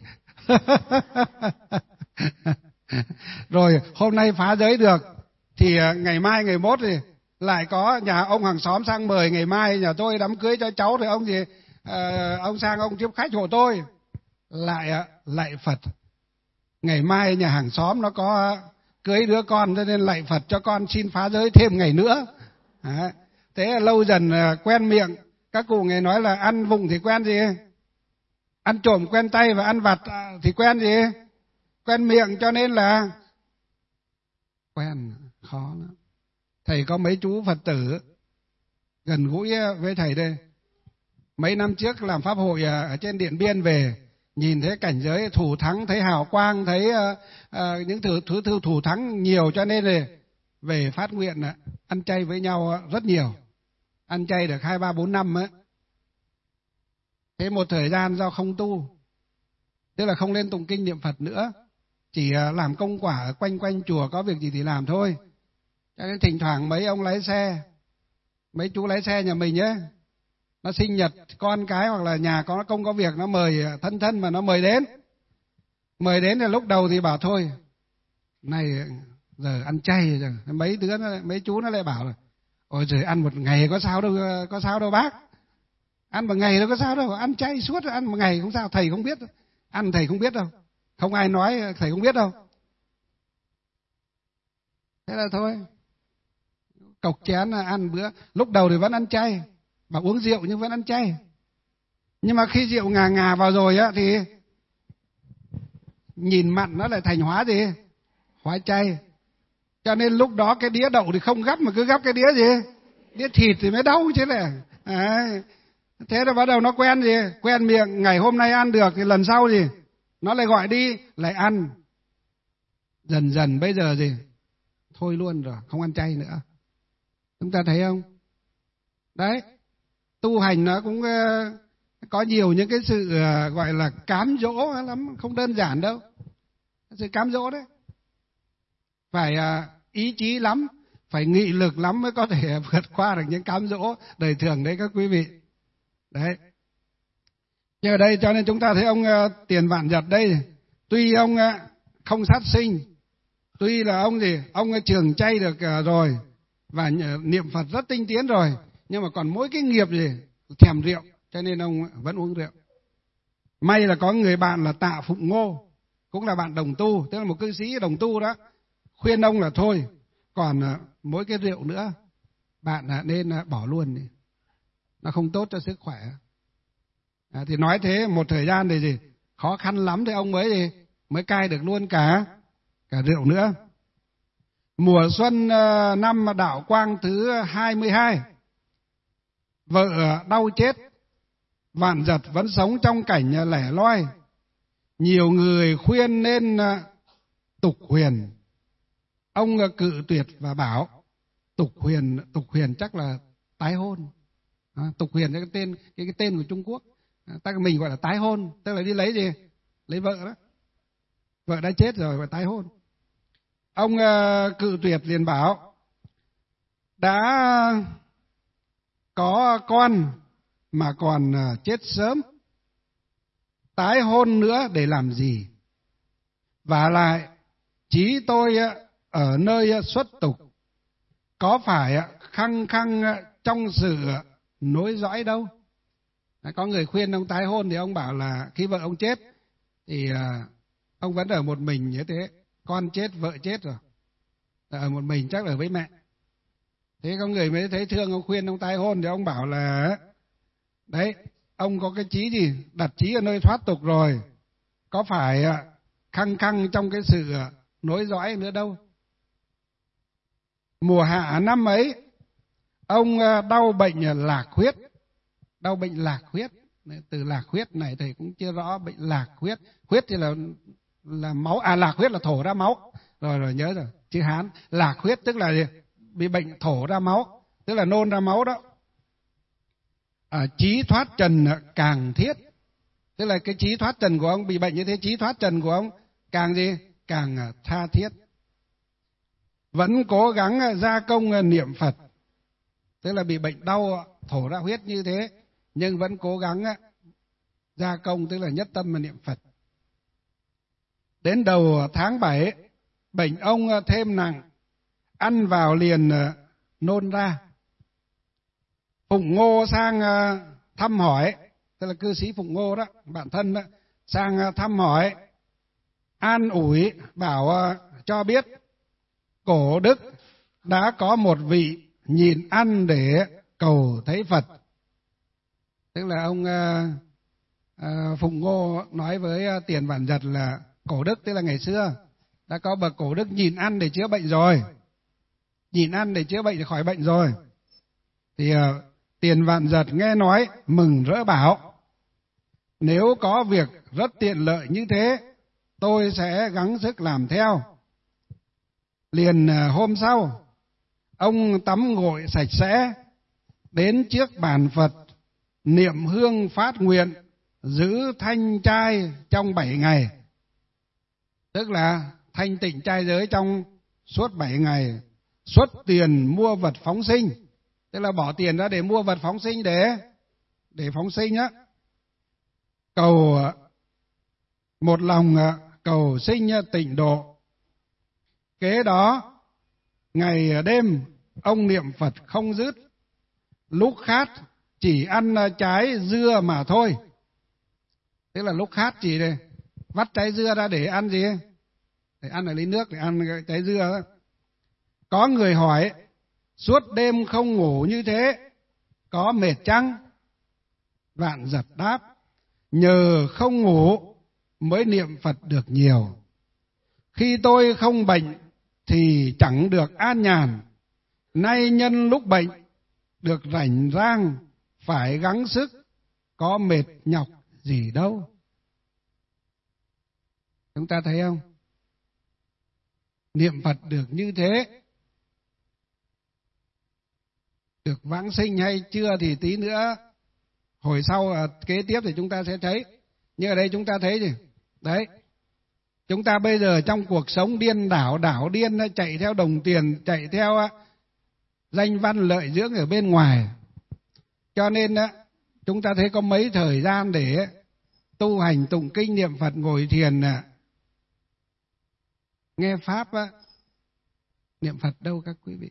Rồi hôm nay phá giới được thì ngày mai ngày mốt thì lại có nhà ông hàng xóm sang mời, ngày mai nhà tôi đám cưới cho cháu thì ông gì à, ông sang ông tiếp khách hộ tôi. Lại lại Phật. Ngày mai nhà hàng xóm nó có cưới đứa con, cho nên lạy Phật cho con xin phá giới thêm ngày nữa. Đấy. Thế lâu dần quen miệng. Các cụ ngày nói là ăn vụng thì quen gì? Ăn trộm quen tay, và ăn vặt thì quen gì? Quen miệng, cho nên là quen khó lắm. Thầy có mấy chú Phật tử gần gũi với thầy đây. Mấy năm trước làm pháp hội ở trên Điện Biên về, nhìn thấy cảnh giới thủ thắng, thấy hào quang, thấy uh, uh, những thứ, thứ thứ thủ thắng nhiều, cho nên là về phát nguyện uh, ăn chay với nhau uh, rất nhiều. Ăn chay được hai ba bốn năm ấy. Thế một thời gian do không tu, tức là không lên tụng kinh niệm Phật nữa, chỉ uh, làm công quả quanh quanh chùa, có việc gì thì làm thôi. Cho nên thỉnh thoảng mấy ông lái xe, mấy chú lái xe nhà mình ấy, nó sinh nhật con cái hoặc là nhà có công có việc, nó mời thân thân mà nó mời đến. Mời đến thì lúc đầu thì bảo thôi, này giờ ăn chay rồi. Mấy đứa nó, mấy chú nó lại bảo là ôi trời, ăn một ngày có sao đâu, có sao đâu bác. Ăn một ngày đâu có sao đâu, ăn chay suốt ăn một ngày không sao, thầy không biết. Ăn thầy không biết đâu. Không ai nói thầy không biết đâu. Thế là thôi. Cộc chén là ăn bữa, lúc đầu thì vẫn ăn chay. Mà uống rượu nhưng vẫn ăn chay. Nhưng mà khi rượu ngà ngà vào rồi á thì nhìn mặn nó lại thành hóa gì? Hóa chay. Cho nên lúc đó cái đĩa đậu thì không gắp mà cứ gắp cái đĩa gì? Đĩa thịt thì mới đau chứ này. À, thế là bắt đầu nó quen gì? Quen miệng, ngày hôm nay ăn được thì lần sau gì? Nó lại gọi đi, lại ăn. Dần dần bây giờ gì? Thôi luôn rồi, không ăn chay nữa. Chúng ta thấy không? Đấy, tu hành nó cũng uh, có nhiều những cái sự uh, gọi là cám dỗ lắm, không đơn giản đâu. Sự cám dỗ đấy. Phải uh, ý chí lắm, phải nghị lực lắm mới có thể vượt qua được những cám dỗ đời thường đấy các quý vị. Đấy. Nhưng ở đây cho nên chúng ta thấy ông uh, Tiền Vạn Nhật đây, tuy ông uh, không sát sinh, tuy là ông gì, ông uh, trường chay được uh, rồi, và niệm Phật rất tinh tiến rồi, nhưng mà còn mỗi cái nghiệp gì thèm rượu, cho nên ông vẫn uống rượu. May là có người bạn là Tạ Phụng Ngô, cũng là bạn đồng tu, tức là một cư sĩ đồng tu đó, khuyên ông là thôi, còn mỗi cái rượu nữa bạn nên bỏ luôn đi, nó không tốt cho sức khỏe. À, thì nói thế một thời gian thì gì khó khăn lắm thì ông mới gì mới cai được luôn cả cả rượu nữa. Mùa xuân uh, năm Đạo Quang thứ hai mươi hai, vợ đau chết, Vạn Giật vẫn sống trong cảnh lẻ loi. Nhiều người khuyên nên uh, tục huyền. Ông uh, cự tuyệt và bảo tục huyền, tục huyền chắc là tái hôn. À, tục huyền là cái tên cái, cái tên của Trung Quốc. À, ta mình gọi là tái hôn, tức là đi lấy gì? Lấy vợ đó. Vợ đã chết rồi và tái hôn. Ông uh, cự tuyệt liền bảo đã có con mà còn uh, chết sớm, tái hôn nữa để làm gì? Vả lại chí tôi uh, ở nơi uh, xuất tục, có phải uh, khăng khăng uh, trong sự uh, nối dõi đâu. Đã có người khuyên ông tái hôn thì ông bảo là khi vợ ông chết thì uh, ông vẫn ở một mình như thế. Con chết, vợ chết rồi, ở một mình chắc ở với mẹ. Thế có người mới thấy thương ông, khuyên ông tái hôn thì ông bảo là đấy, ông có cái chí gì, đặt chí ở nơi thoát tục rồi, có phải khăng khăng trong cái sự nối dõi nữa đâu. Mùa hạ năm ấy, ông đau bệnh lạc huyết. Đau bệnh lạc huyết, từ lạc huyết này thầy cũng chưa rõ. Bệnh lạc huyết, huyết thì là là máu, à lạc huyết là thổ ra máu. Rồi rồi nhớ rồi, chữ Hán. Lạc huyết tức là gì? Bị bệnh thổ ra máu, tức là nôn ra máu đó. À, chí thoát trần càng thiết, Tức là cái trí thoát trần của ông bị bệnh như thế, trí thoát trần của ông càng gì? Càng tha thiết. Vẫn cố gắng gia công niệm Phật. Tức là bị bệnh đau thổ ra huyết như thế, nhưng vẫn cố gắng gia công, tức là nhất tâm mà niệm Phật. Đến đầu tháng bảy, bệnh ông thêm nặng, ăn vào liền nôn ra. Phụng Ngô sang thăm hỏi, tức là cư sĩ Phụng Ngô đó, bạn thân đó, sang thăm hỏi, an ủi, bảo cho biết cổ đức đã có một vị nhịn ăn để cầu thấy Phật. Tức là ông uh, uh, Phụng Ngô nói với Tiền Vạn Giật là cổ đức, tức là ngày xưa đã có bậc cổ đức nhịn ăn để chữa bệnh rồi, nhịn ăn để chữa bệnh để khỏi bệnh rồi. Thì uh, Tiền Vạn Giật nghe nói mừng rỡ bảo, nếu có việc rất tiện lợi như thế, tôi sẽ gắng sức làm theo. Liền uh, hôm sau, ông tắm gội sạch sẽ, đến trước bàn Phật, niệm hương phát nguyện, giữ thanh trai trong bảy ngày. Tức là thanh tịnh trai giới trong suốt bảy ngày, xuất tiền mua vật phóng sinh. Tức là bỏ tiền ra để mua vật phóng sinh để, để phóng sinh á. Cầu một lòng cầu sinh tịnh độ. Kế đó, ngày đêm ông niệm Phật không dứt, lúc khát chỉ ăn trái dưa mà thôi. Tức là lúc khát chỉ để vắt trái dưa ra để ăn gì? Để ăn ở lấy nước, để ăn trái dưa. Có người hỏi, suốt đêm không ngủ như thế, có mệt chăng? Vạn Giật đáp, nhờ không ngủ mới niệm Phật được nhiều. Khi tôi không bệnh thì chẳng được an nhàn, nay nhân lúc bệnh được rảnh rang, phải gắng sức, có mệt nhọc gì đâu. Chúng ta thấy không? Niệm Phật được như thế, được vãng sinh hay chưa thì tí nữa, hồi sau kế tiếp thì chúng ta sẽ thấy. Nhưng ở đây chúng ta thấy gì? Đấy, chúng ta bây giờ trong cuộc sống điên đảo, đảo điên, chạy theo đồng tiền, chạy theo danh văn lợi dưỡng ở bên ngoài. Cho nên chúng ta thấy có mấy thời gian để tu hành tụng kinh niệm Phật, ngồi thiền, nghe Pháp, niệm Phật đâu các quý vị.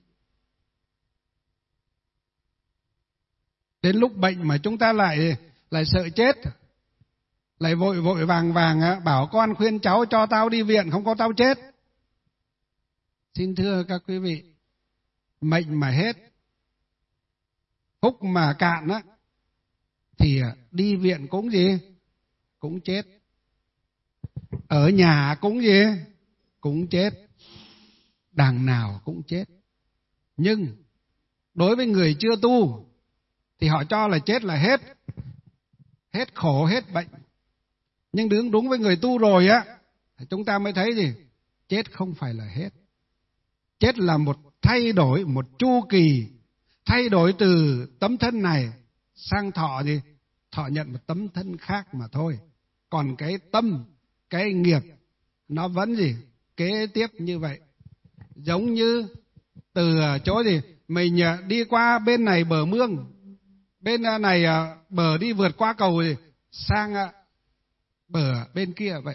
Đến lúc bệnh mà chúng ta lại lại sợ chết, lại vội vội vàng vàng bảo con khuyên cháu cho tao đi viện, không có tao chết. Xin thưa các quý vị, mệnh mà hết, phúc mà cạn á, thì đi viện cũng gì? Cũng chết. Ở nhà cũng gì? Cũng chết. Đằng nào cũng chết. Nhưng đối với người chưa tu thì họ cho là chết là hết, hết khổ, hết bệnh. Nhưng đúng đúng với người tu rồi á, chúng ta mới thấy gì? Chết không phải là hết. Chết là một thay đổi, một chu kỳ, thay đổi từ tấm thân này sang thọ gì? Thọ nhận một tấm thân khác mà thôi. Còn cái tâm, cái nghiệp nó vẫn gì? Kế tiếp như vậy. Giống như từ chỗ gì? Mình đi qua bên này bờ mương, bên này bờ đi vượt qua cầu gì? Sang bờ bên kia vậy.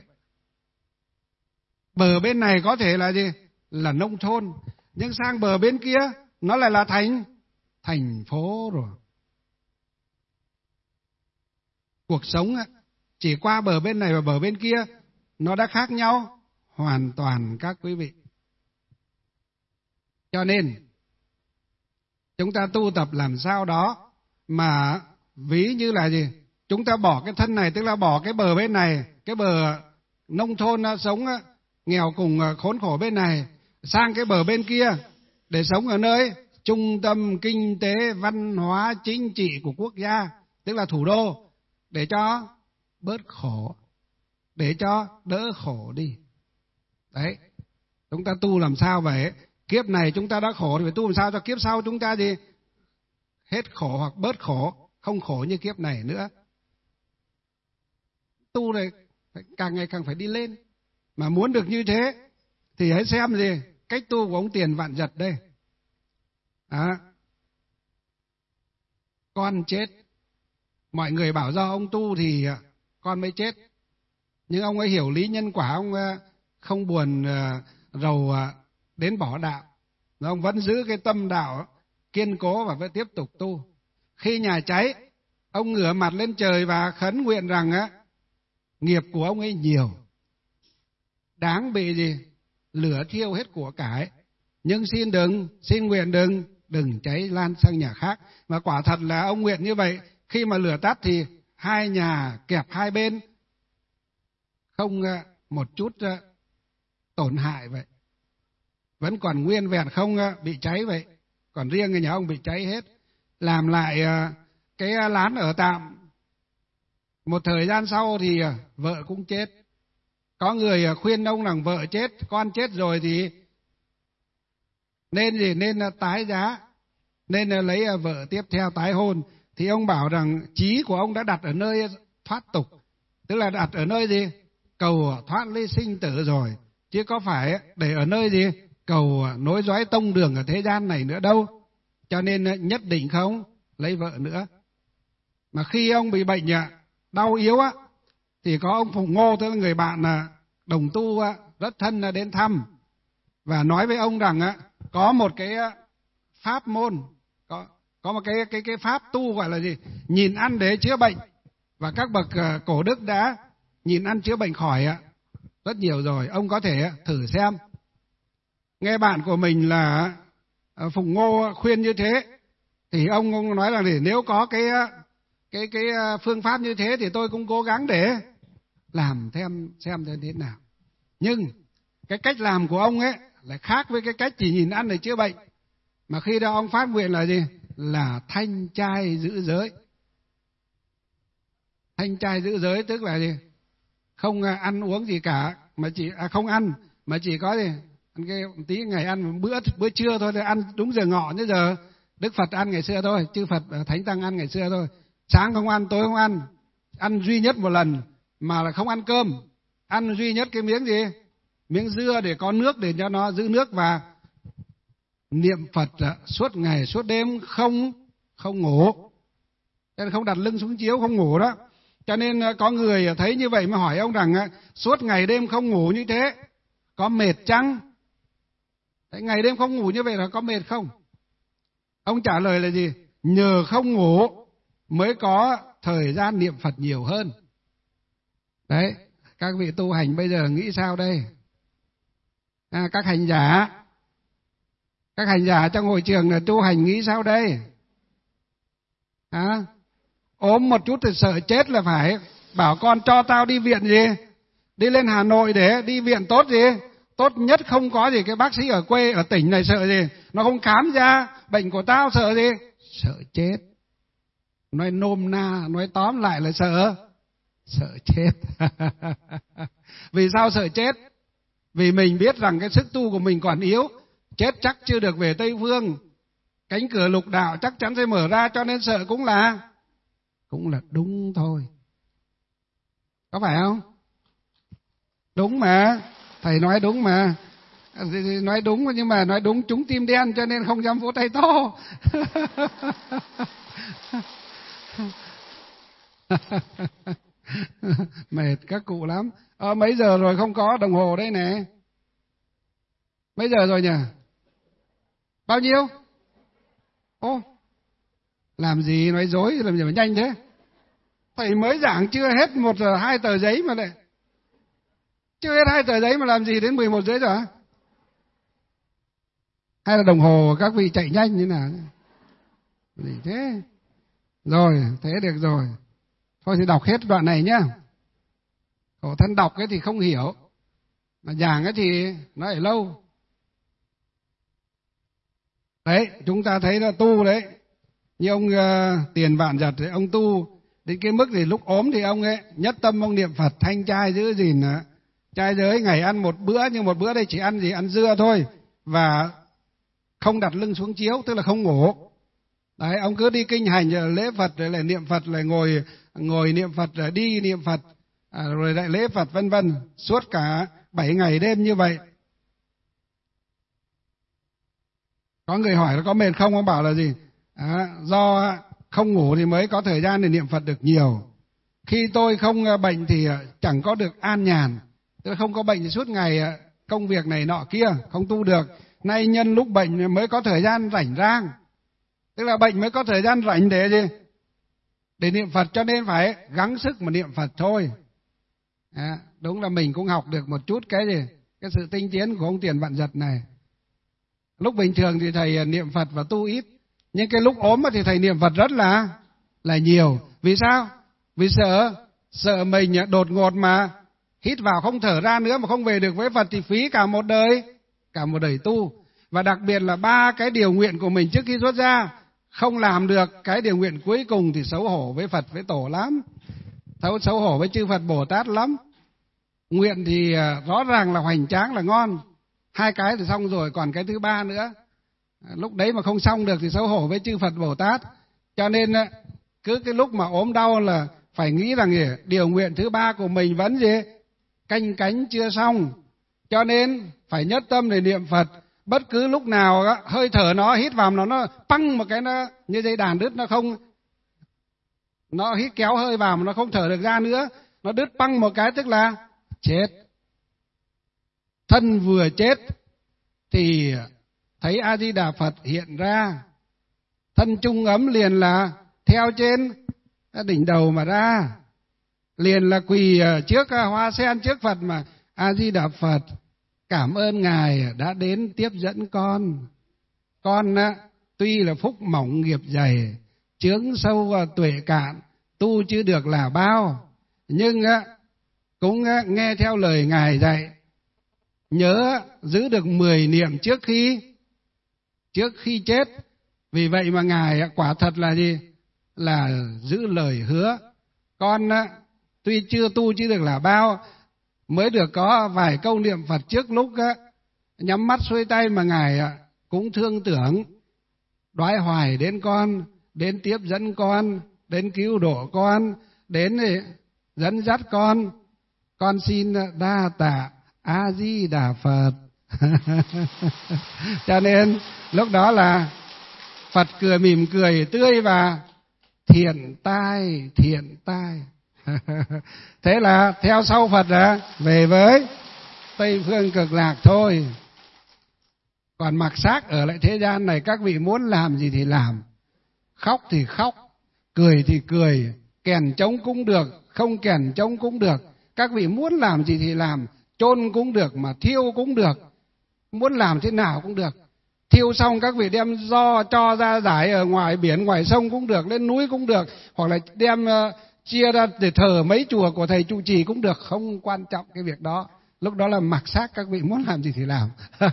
Bờ bên này có thể là gì? Là nông thôn, nhưng sang bờ bên kia nó lại là thành thành phố rồi. Cuộc sống chỉ qua bờ bên này và bờ bên kia nó đã khác nhau hoàn toàn các quý vị. Cho nên chúng ta tu tập làm sao đó mà ví như là gì? Chúng ta bỏ cái thân này, tức là bỏ cái bờ bên này, cái bờ nông thôn sống nghèo cùng khốn khổ bên này, sang cái bờ bên kia để sống ở nơi trung tâm kinh tế, văn hóa, chính trị của quốc gia, tức là thủ đô, để cho bớt khổ, để cho đỡ khổ đi. Đấy, chúng ta tu làm sao vậy? Kiếp này chúng ta đã khổ thì phải tu làm sao cho kiếp sau chúng ta gì? Hết khổ hoặc bớt khổ, không khổ như kiếp này nữa. tu này càng ngày càng phải đi lên. Mà muốn được như thế thì hãy xem gì cách tu của ông Tiền Vạn Dật đây. À, con chết, mọi người bảo do ông tu thì con mới chết, nhưng ông ấy hiểu lý nhân quả, ông không buồn rầu đến bỏ đạo, ông vẫn giữ cái tâm đạo kiên cố và vẫn tiếp tục tu. Khi nhà cháy, ông ngửa mặt lên trời và khấn nguyện rằng á, nghiệp của ông ấy nhiều, đáng bị gì lửa thiêu hết của cải, nhưng xin đừng, xin nguyện đừng, đừng cháy lan sang nhà khác. Và quả thật là ông nguyện như vậy, khi mà lửa tắt thì hai nhà kẹp hai bên, không một chút tổn hại vậy, vẫn còn nguyên vẹn, không bị cháy vậy. Còn riêng cái nhà ông bị cháy hết. Làm lại cái lán ở tạm, một thời gian sau thì vợ cũng chết. Có người khuyên ông rằng vợ chết, con chết rồi thì nên gì nên tái giá, nên lấy vợ tiếp theo tái hôn. Thì ông bảo rằng chí của ông đã đặt ở nơi thoát tục, tức là đặt ở nơi gì cầu thoát ly sinh tử rồi, chứ có phải để ở nơi gì cầu nối dõi tông đường ở thế gian này nữa đâu. Cho nên nhất định không lấy vợ nữa. Mà khi ông bị bệnh đau yếu á, thì có ông Phùng Ngô, tức là người bạn đồng tu rất thân đến thăm và nói với ông rằng có một cái pháp môn, có có một cái cái cái pháp tu gọi là gì, nhìn ăn để chữa bệnh, và các bậc cổ đức đã nhìn ăn chữa bệnh khỏi rất nhiều rồi, ông có thể thử xem. Nghe bạn của mình là Phùng Ngô khuyên như thế, thì ông, ông nói là để nếu có cái cái cái phương pháp như thế thì tôi cũng cố gắng để làm thêm xem thế nào. Nhưng cái cách làm của ông ấy lại khác với cái cách chỉ nhìn ăn để chữa bệnh. Mà khi đó ông phát nguyện là gì? Là thanh trai giữ giới. Thanh trai giữ giới tức là gì? Không ăn uống gì cả, mà chỉ à, không ăn mà chỉ có gì ăn cái tí ngày ăn một bữa bữa trưa thôi, thì ăn đúng giờ ngọ như giờ Đức Phật ăn ngày xưa thôi, chư Phật Thánh Tăng ăn ngày xưa thôi. Sáng không ăn, tối không ăn, ăn duy nhất một lần mà là không ăn cơm, ăn duy nhất cái miếng gì? Miếng dưa để có nước để cho nó giữ nước, và niệm Phật suốt ngày suốt đêm, không không ngủ. Cho nên không đặt lưng xuống chiếu, không ngủ đó. Cho nên có người thấy như vậy mà hỏi ông rằng suốt ngày đêm không ngủ như thế có mệt chăng? Đấy, ngày đêm không ngủ như vậy là có mệt không? Ông trả lời là gì? Nhờ không ngủ mới có thời gian niệm Phật nhiều hơn. Đấy, các vị tu hành bây giờ nghĩ sao đây? À, các hành giả, các hành giả trong hội trường là tu hành nghĩ sao đây? À, ốm một chút thì sợ chết là phải bảo con cho tao đi viện gì? Đi lên Hà Nội để đi viện tốt gì? Tốt nhất không có gì cái bác sĩ ở quê, ở tỉnh này sợ gì? Nó không khám ra bệnh của tao sợ gì? Sợ chết. Nói nôm na, nói tóm lại là sợ, sợ chết. Vì sao sợ chết? Vì mình biết rằng cái sức tu của mình còn yếu, chết chắc chưa được về Tây Phương, cánh cửa lục đạo chắc chắn sẽ mở ra, cho nên sợ cũng là cũng là đúng thôi. Có phải không? Đúng mà, thầy nói đúng mà. Nói đúng nhưng mà nói đúng trúng tim đen cho nên không dám vỗ tay to. Mệt các cụ lắm. Ờ, mấy giờ rồi không có đồng hồ đây nè? Mấy giờ rồi nhỉ? Bao nhiêu? Ô, làm gì nói dối, làm gì mà nhanh thế? Thầy mới giảng chưa hết một giờ hai tờ giấy mà lại. Chưa hết hai tờ giấy mà làm gì đến mười một rưỡi rồi hả? Hay là đồng hồ các vị chạy nhanh như nào? Gì thế? Rồi, thế được rồi. Thôi thì đọc hết đoạn này nhá. Khổ thân đọc cái thì không hiểu, mà giảng cái thì nó phải lâu. Đấy, chúng ta thấy là tu đấy. Như ông uh, Tiền Vạn Dật ấy, ông tu đến cái mức thì lúc ốm thì ông ấy nhất tâm ông niệm Phật, thanh trai giữ gìn trai giới, ngày ăn một bữa, nhưng một bữa đây chỉ ăn gì? Ăn dưa thôi, và không đặt lưng xuống chiếu, tức là không ngủ. Đấy, ông cứ đi kinh hành lễ Phật rồi lại niệm Phật, lại ngồi ngồi niệm Phật, rồi đi niệm Phật, à, rồi đại lễ Phật vân vân, suốt cả bảy ngày đêm như vậy. Có người hỏi là có mệt không, ông bảo là gì? À, do không ngủ thì mới có thời gian để niệm Phật được nhiều. Khi tôi không bệnh thì chẳng có được an nhàn, tức là không có bệnh thì suốt ngày công việc này nọ kia, không tu được. Nay nhân lúc bệnh mới có thời gian rảnh rang, tức là bệnh mới có thời gian rảnh để gì? Để niệm Phật, cho nên phải gắng sức mà niệm Phật thôi. À, đúng là mình cũng học được một chút cái gì? Cái sự tinh tiến của ông Tiền Vạn Giật này. Lúc bình thường thì thầy niệm Phật và tu ít, nhưng cái lúc ốm thì thầy niệm Phật rất là là nhiều. Vì sao? Vì sợ sợ mình đột ngột mà hít vào không thở ra nữa mà không về được với Phật thì phí cả một đời, cả một đời tu. Và đặc biệt là ba cái điều nguyện của mình trước khi xuất gia không làm được cái điều nguyện cuối cùng thì xấu hổ với Phật với Tổ lắm, xấu xấu hổ với chư Phật Bồ Tát lắm. Nguyện thì rõ ràng là hoành tráng là ngon, hai cái thì xong rồi, còn cái thứ ba nữa lúc đấy mà không xong được thì xấu hổ với chư Phật Bồ Tát. Cho nên cứ cái lúc mà ốm đau là phải nghĩ rằng gì? Điều nguyện thứ ba của mình vẫn gì? Canh cánh chưa xong, cho nên phải nhất tâm để niệm Phật. Bất cứ lúc nào đó, hơi thở nó hít vào nó nó păng một cái, nó như dây đàn đứt, nó không, nó hít kéo hơi vào mà nó không thở được ra nữa, nó đứt păng một cái tức là chết. Thân vừa chết thì thấy A Di Đà Phật hiện ra, thân trung ấm liền là theo trên đỉnh đầu mà ra, liền là quỳ trước hoa sen trước Phật mà A Di Đà Phật, cảm ơn Ngài đã đến tiếp dẫn con. Con tuy là phúc mỏng nghiệp dày, chướng sâu tuệ cạn, tu chưa được là bao, nhưng cũng nghe theo lời Ngài dạy, nhớ giữ được mười niệm trước khi trước khi chết. Vì vậy mà Ngài quả thật là gì? Là giữ lời hứa. Con tuy chưa tu chưa được là bao, mới được có vài câu niệm Phật trước lúc nhắm mắt xuôi tay mà Ngài cũng thương tưởng, đoái hoài đến con, đến tiếp dẫn con, đến cứu độ con, đến dẫn dắt con. Con xin đa tạ A Di Đà Phật. Cho nên lúc đó là Phật cười mỉm cười tươi và thiện tai, thiện tai. Thế là theo sau Phật là về với Tây Phương Cực Lạc thôi. Còn mặc xác ở lại thế gian này, các vị muốn làm gì thì làm, khóc thì khóc, cười thì cười, kèn trống cũng được, không kèn trống cũng được. Các vị muốn làm gì thì làm, chôn cũng được mà thiêu cũng được, muốn làm thế nào cũng được. Thiêu xong các vị đem do cho ra rải ở ngoài biển, ngoài sông cũng được, lên núi cũng được, hoặc là đem uh, chia ra để thờ mấy chùa của thầy trụ trì cũng được, không quan trọng cái việc đó. Lúc đó là mặc xác, các vị muốn làm gì thì làm.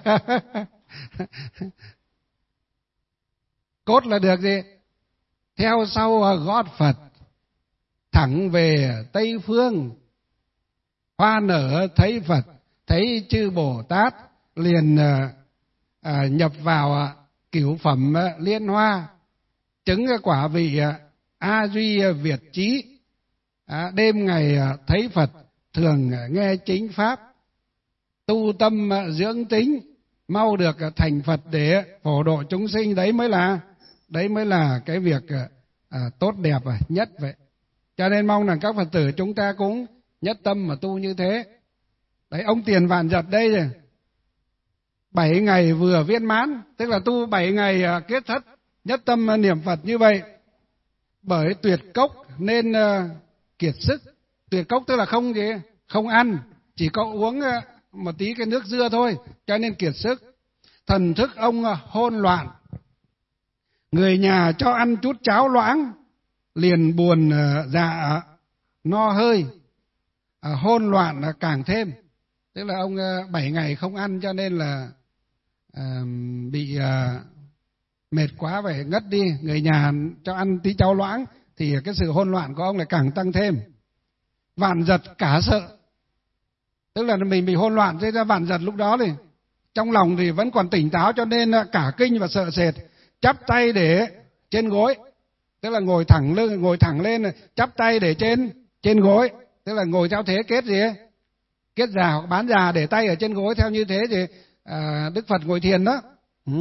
Cốt là được gì? Theo sau gót Phật, thẳng về Tây Phương. Hoa nở thấy Phật, thấy chư Bồ Tát, liền à, nhập vào à, cửu phẩm à, liên hoa, chứng quả vị à, A Duy Việt Chí. À, đêm ngày à, thấy Phật, thường à, nghe chính pháp, tu tâm à, dưỡng tính, mau được à, thành Phật để phổ độ chúng sinh. Đấy mới là đấy mới là cái việc à, à, tốt đẹp à, nhất vậy. Cho nên mong rằng các Phật tử chúng ta cũng nhất tâm mà tu như thế. Đấy, ông Tiền Vạn Giật đây rồi, bảy ngày vừa viên mãn, tức là tu bảy ngày uh, kết thất nhất tâm uh, niệm Phật như vậy. Bởi tuyệt cốc nên uh, kiệt sức. Tuyệt cốc tức là không gì, không ăn, chỉ có uống uh, một tí cái nước dưa thôi, cho nên kiệt sức. Thần thức ông uh, hỗn loạn, người nhà cho ăn chút cháo loãng, liền buồn uh, dạ uh, no hơi. À, hỗn loạn là càng thêm, tức là ông bảy ngày không ăn cho nên là à, bị à, mệt quá phải ngất đi, người nhà cho ăn tí cháo loãng thì cái sự hỗn loạn của ông lại càng tăng thêm. Vạn Giật cả sợ, tức là mình bị hỗn loạn, thế ra Vạn Giật lúc đó thì trong lòng thì vẫn còn tỉnh táo, cho nên cả kinh và sợ sệt, chắp tay để trên gối, tức là ngồi thẳng lưng, ngồi thẳng lên, chắp tay để trên trên gối. tức là ngồi theo thế kết gì ấy? Kết già hoặc bán già, để tay ở trên gối theo như thế thì à, Đức Phật ngồi thiền đó. Ừ.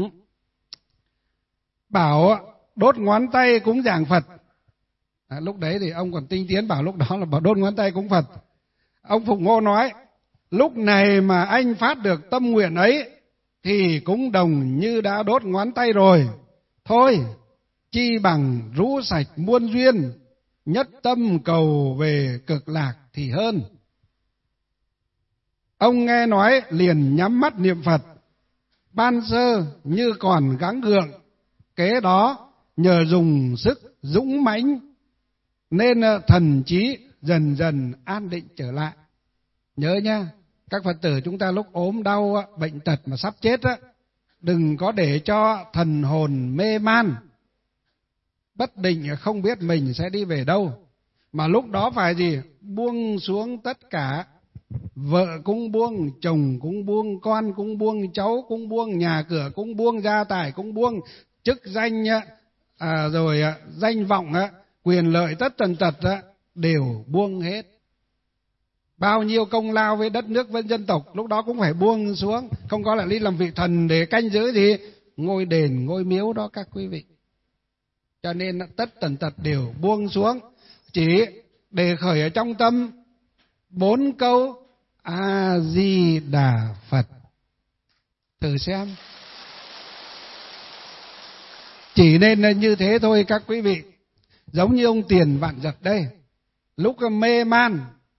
Bảo đốt ngón tay cúng dường Phật. À, lúc đấy thì ông còn tinh tiến, bảo lúc đó là bảo đốt ngón tay cúng Phật. Ông Phục Ngô nói, lúc này mà anh phát được tâm nguyện ấy thì cũng đồng như đã đốt ngón tay rồi. Thôi, chi bằng rũ sạch muôn duyên, nhất tâm cầu về cực lạc thì hơn. Ông nghe nói liền nhắm mắt niệm Phật. Ban sơ như còn gắng gượng, kế đó nhờ dùng sức dũng mãnh nên thần trí dần dần an định trở lại. Nhớ nha, các Phật tử chúng ta lúc ốm đau, bệnh tật mà sắp chết á, đừng có để cho thần hồn mê man, bất định không biết mình sẽ đi về đâu. Mà lúc đó phải gì? Buông xuống tất cả. Vợ cũng buông, chồng cũng buông, con cũng buông, cháu cũng buông, nhà cửa cũng buông, gia tài cũng buông, chức danh à, rồi danh vọng, quyền lợi tất tần tật đều buông hết. Bao nhiêu công lao với đất nước với dân tộc lúc đó cũng phải buông xuống, không có lại đi làm vị thần để canh giữ gì ngôi đền ngôi miếu đó các quý vị. Cho nên tất tần tật đều buông xuống, chỉ đề khởi ở trong tâm bốn câu A Di Đà Phật. Thử xem, chỉ nên như thế thôi các quý vị. Giống như ông Tiền Vạn Giật đây, lúc mê man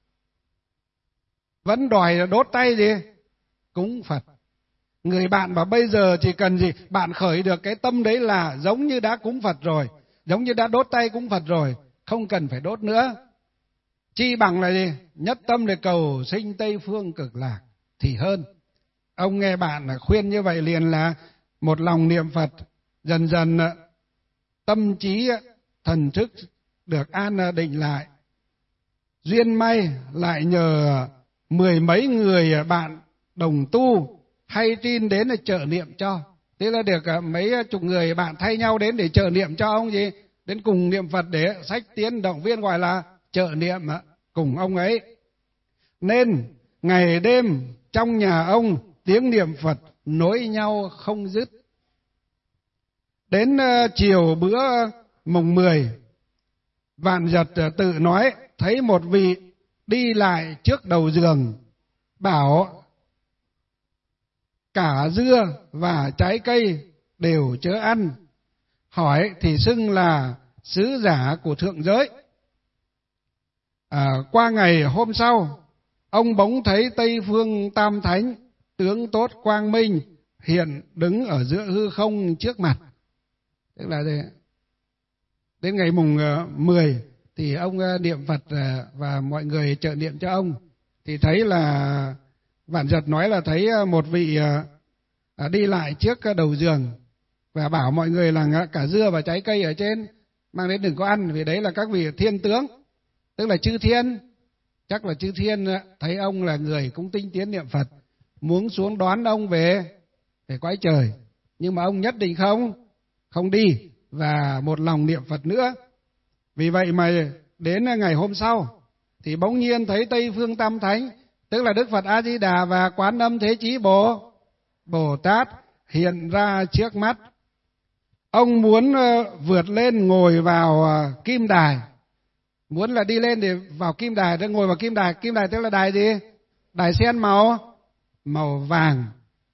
vẫn đòi đốt tay gì cúng Phật. Người bạn bảo bây giờ chỉ cần gì bạn khởi được cái tâm đấy là giống như đã cúng Phật rồi, giống như đã đốt tay cúng Phật rồi, không cần phải đốt nữa. Chi bằng là gì? Nhất tâm để cầu sinh Tây Phương cực lạc thì hơn. Ông nghe bạn là khuyên như vậy liền là một lòng niệm Phật, dần dần tâm trí thần thức được an định lại. Duyên may lại nhờ mười mấy người bạn đồng tu hay tin đến để trợ niệm cho. Thế là được mấy chục người bạn thay nhau đến để trợ niệm cho ông gì? Đến cùng niệm Phật để sách tiến động viên, gọi là trợ niệm cùng ông ấy. Nên ngày đêm trong nhà ông tiếng niệm Phật nối nhau không dứt. Đến chiều bữa mùng mười, Vạn Giật tự nói thấy một vị đi lại trước đầu giường, bảo cả dưa và trái cây đều chớ ăn. Hỏi thì xưng là sứ giả của thượng giới. À, qua ngày hôm sau, ông bỗng thấy Tây Phương Tam Thánh tướng tốt quang minh hiện đứng ở giữa hư không trước mặt. Tức là đến ngày mùng mười thì ông niệm Phật và mọi người trợ niệm cho ông, thì thấy là Vạn Giật nói là thấy một vị đi lại trước đầu giường và bảo mọi người là cả dưa và trái cây ở trên mang đến đừng có ăn, vì đấy là các vị thiên tướng, tức là chư thiên. Chắc là chư thiên thấy ông là người cũng tinh tiến niệm Phật, muốn xuống đón ông về về cõi trời, nhưng mà ông nhất định không không đi và một lòng niệm Phật nữa. Vì vậy mà đến ngày hôm sau thì bỗng nhiên thấy Tây Phương Tam Thánh, tức là Đức Phật A Di Đà và Quán Âm Thế Chí Bồ Bồ Tát hiện ra trước mắt. Ông muốn vượt lên ngồi vào kim đài, muốn là đi lên để vào kim đài, để ngồi vào kim đài. Kim đài tức là đài gì? Đài sen màu màu vàng.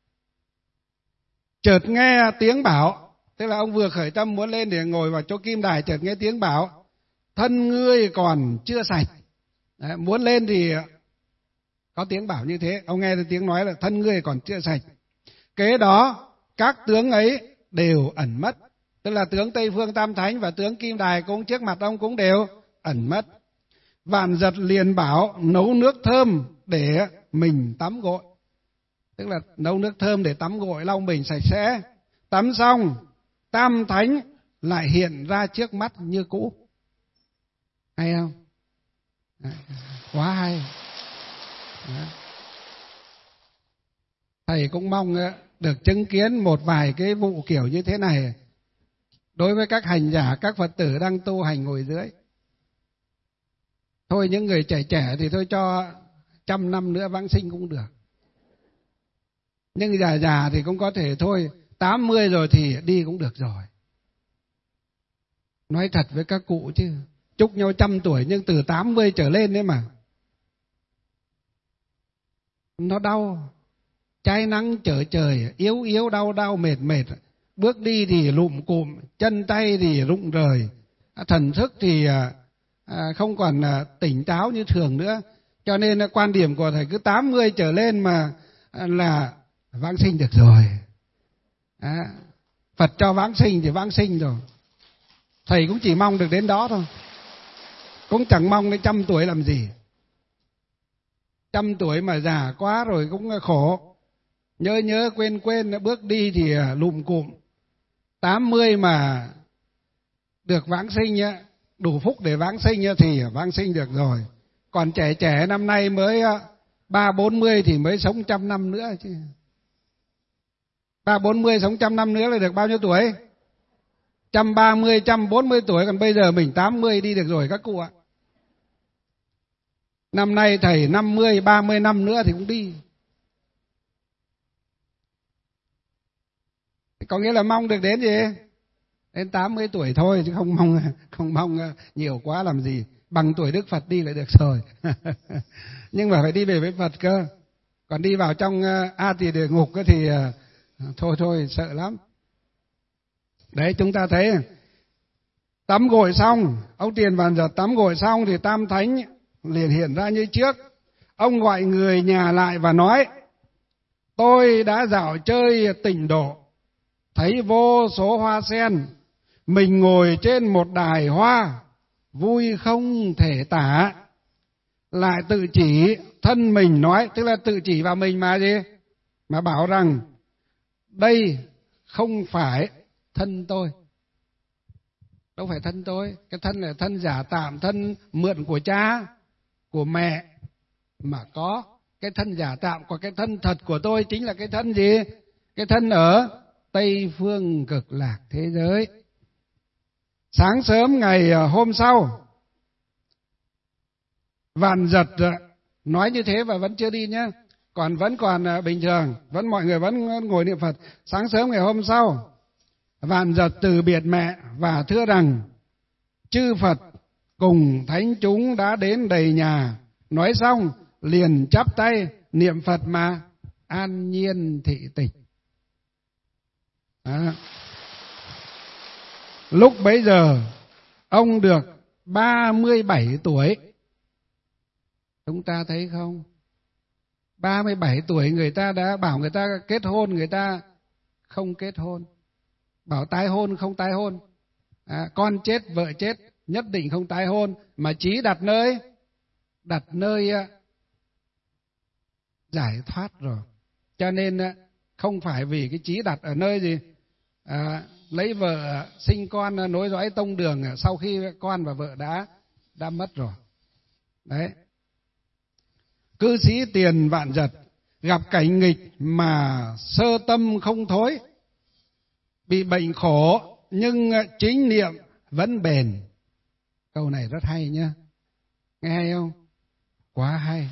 Chợt nghe tiếng bảo, tức là ông vừa khởi tâm muốn lên để ngồi vào chỗ kim đài, chợt nghe tiếng bảo thân ngươi còn chưa sạch. Đấy, muốn lên thì có tiếng bảo như thế, ông nghe tiếng nói là thân ngươi còn chưa sạch. Kế đó các tướng ấy đều ẩn mất, tức là tướng Tây Phương Tam Thánh và tướng kim đài cũng trước mặt ông cũng đều ẩn mất. Vạn Giật liền bảo nấu nước thơm để mình tắm gội, tức là nấu nước thơm để tắm gội lau mình sạch sẽ. Tắm xong, Tam Thánh lại hiện ra trước mắt như cũ. Hay không? Đấy, quá hay. Đấy. Thầy cũng mong được chứng kiến một vài cái vụ kiểu như thế này đối với các hành giả, các Phật tử đang tu hành ngồi dưới. Thôi những người trẻ trẻ thì thôi cho trăm năm nữa vãng sinh cũng được. Nhưng già già thì cũng có thể thôi, tám mươi rồi thì đi cũng được rồi. Nói thật với các cụ chứ, chúc nhau trăm tuổi nhưng từ tám mươi trở lên đấy mà. Nó đau, cháy nắng trở trời, yếu yếu đau đau mệt mệt. Bước đi thì lụm cụm, chân tay thì rụng rời, thần thức thì không còn tỉnh táo như thường nữa. Cho nên quan điểm của thầy cứ tám mươi trở lên mà là vãng sinh được rồi. À, Phật cho vãng sinh thì vãng sinh rồi. Thầy cũng chỉ mong được đến đó thôi, cũng chẳng mong đến trăm tuổi làm gì. Trăm tuổi mà già quá rồi cũng khổ, nhớ nhớ quên quên, bước đi thì lụm cụm. Tám mươi mà được vãng sinh, đủ phúc để vãng sinh thì vãng sinh được rồi. Còn trẻ trẻ năm nay mới ba bốn mươi thì mới sống trăm năm nữa chứ. Ba bốn mươi sống trăm năm nữa là được bao nhiêu tuổi? Trăm ba mươi, trăm bốn mươi tuổi. Còn bây giờ mình tám mươi đi được rồi các cụ ạ. Năm nay thầy năm mươi, ba mươi năm nữa thì cũng đi. Có nghĩa là mong được đến gì? Đến tám mươi tuổi thôi, chứ không mong không mong nhiều quá làm gì. Bằng tuổi Đức Phật đi lại được rồi. Nhưng mà phải đi về với Phật cơ. Còn đi vào trong A Tỳ địa ngục thì thôi thôi sợ lắm. Đấy, chúng ta thấy tắm gội xong, ông Tiền Vạn Giật tắm gội xong thì Tam Thánh liền hiện ra như trước. Ông gọi người nhà lại và nói: tôi đã dạo chơi Tịnh Độ, thấy vô số hoa sen, mình ngồi trên một đài hoa, vui không thể tả. Lại tự chỉ thân mình nói, tức là tự chỉ vào mình mà gì? Mà bảo rằng đây không phải thân tôi. Đâu phải thân tôi, cái thân là thân giả tạm, thân mượn của cha, của mẹ mà có. Cái thân giả tạm, còn cái thân thật của tôi chính là cái thân gì? Cái thân ở Tây Phương Cực Lạc thế giới. Sáng sớm ngày hôm sau, Vạn Giật nói như thế và vẫn chưa đi nhé. Còn vẫn còn bình thường, vẫn mọi người vẫn ngồi niệm Phật. Sáng sớm ngày hôm sau, Vạn Giật từ biệt mẹ và thưa rằng: chư Phật cùng thánh chúng đã đến đầy nhà. Nói xong liền chắp tay niệm Phật mà an nhiên thị tịch. À. Lúc bấy giờ ông được ba mươi bảy tuổi. Chúng ta thấy không? ba mươi bảy tuổi người ta đã bảo người ta kết hôn, người ta không kết hôn. Bảo tái hôn không tái hôn. À, con chết, vợ chết, nhất định không tái hôn. Mà chí đặt nơi, đặt nơi giải thoát rồi. Cho nên không phải vì cái chí đặt ở nơi gì à, lấy vợ sinh con nối dõi tông đường sau khi con và vợ đã đã mất rồi. Đấy. Cư sĩ Tiền Vạn Giật gặp cảnh nghịch mà sơ tâm không thối, bị bệnh khổ nhưng chính niệm vẫn bền. Câu này rất hay nhá. Nghe hay không? Quá hay.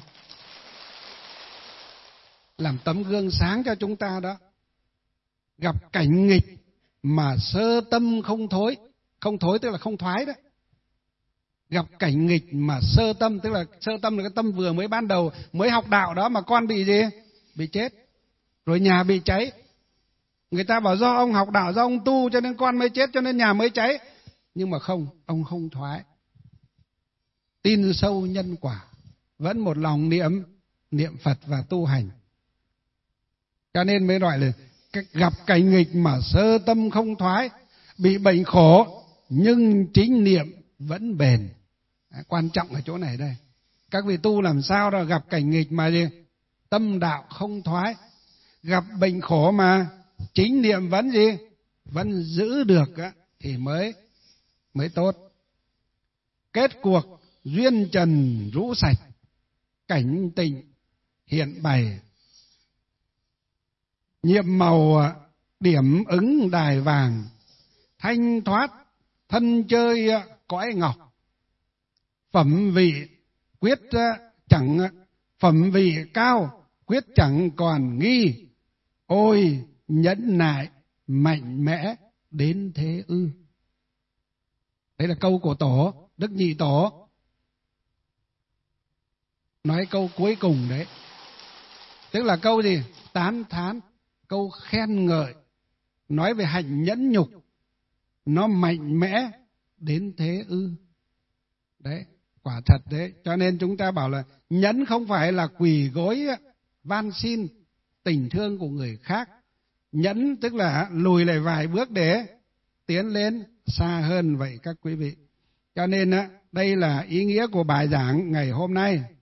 Làm tấm gương sáng cho chúng ta đó. Gặp cảnh nghịch mà sơ tâm không thối. Không thối tức là không thoái đấy. Gặp cảnh nghịch mà sơ tâm, tức là sơ tâm là cái tâm vừa mới ban đầu, mới học đạo đó mà con bị gì? Bị chết. Rồi nhà bị cháy. Người ta bảo do ông học đạo, do ông tu cho nên con mới chết, cho nên nhà mới cháy. Nhưng mà không, ông không thoái. Tin sâu nhân quả, vẫn một lòng niệm niệm Phật và tu hành. Cho nên mới gọi là gặp cảnh nghịch mà sơ tâm không thoái, bị bệnh khổ nhưng chính niệm vẫn bền. À, quan trọng ở chỗ này đây. Các vị tu làm sao đó gặp cảnh nghịch mà gì? Tâm đạo không thoái. Gặp bệnh khổ mà chính niệm vẫn gì? Vẫn giữ được á, thì mới mới tốt. Kết cuộc duyên trần rũ sạch, cảnh tịnh hiện bày. Nhiệm màu điểm ứng đài vàng, thanh thoát thân chơi cõi ngọc. Phẩm vị quyết chẳng phẩm vị cao, quyết chẳng còn nghi. Ôi nhẫn nại mạnh mẽ đến thế ư. Đấy là câu của Tổ, Đức Nhị Tổ. Nói câu cuối cùng đấy. Tức là câu gì? Tán thán, câu khen ngợi. Nói về hạnh nhẫn nhục. Nó mạnh mẽ đến thế ư. Đấy, quả thật đấy. Cho nên chúng ta bảo là nhẫn không phải là quỳ gối van xin tình thương của người khác. Nhẫn tức là lùi lại vài bước để tiến lên xa hơn vậy các quý vị. Cho nên đây là ý nghĩa của bài giảng ngày hôm nay.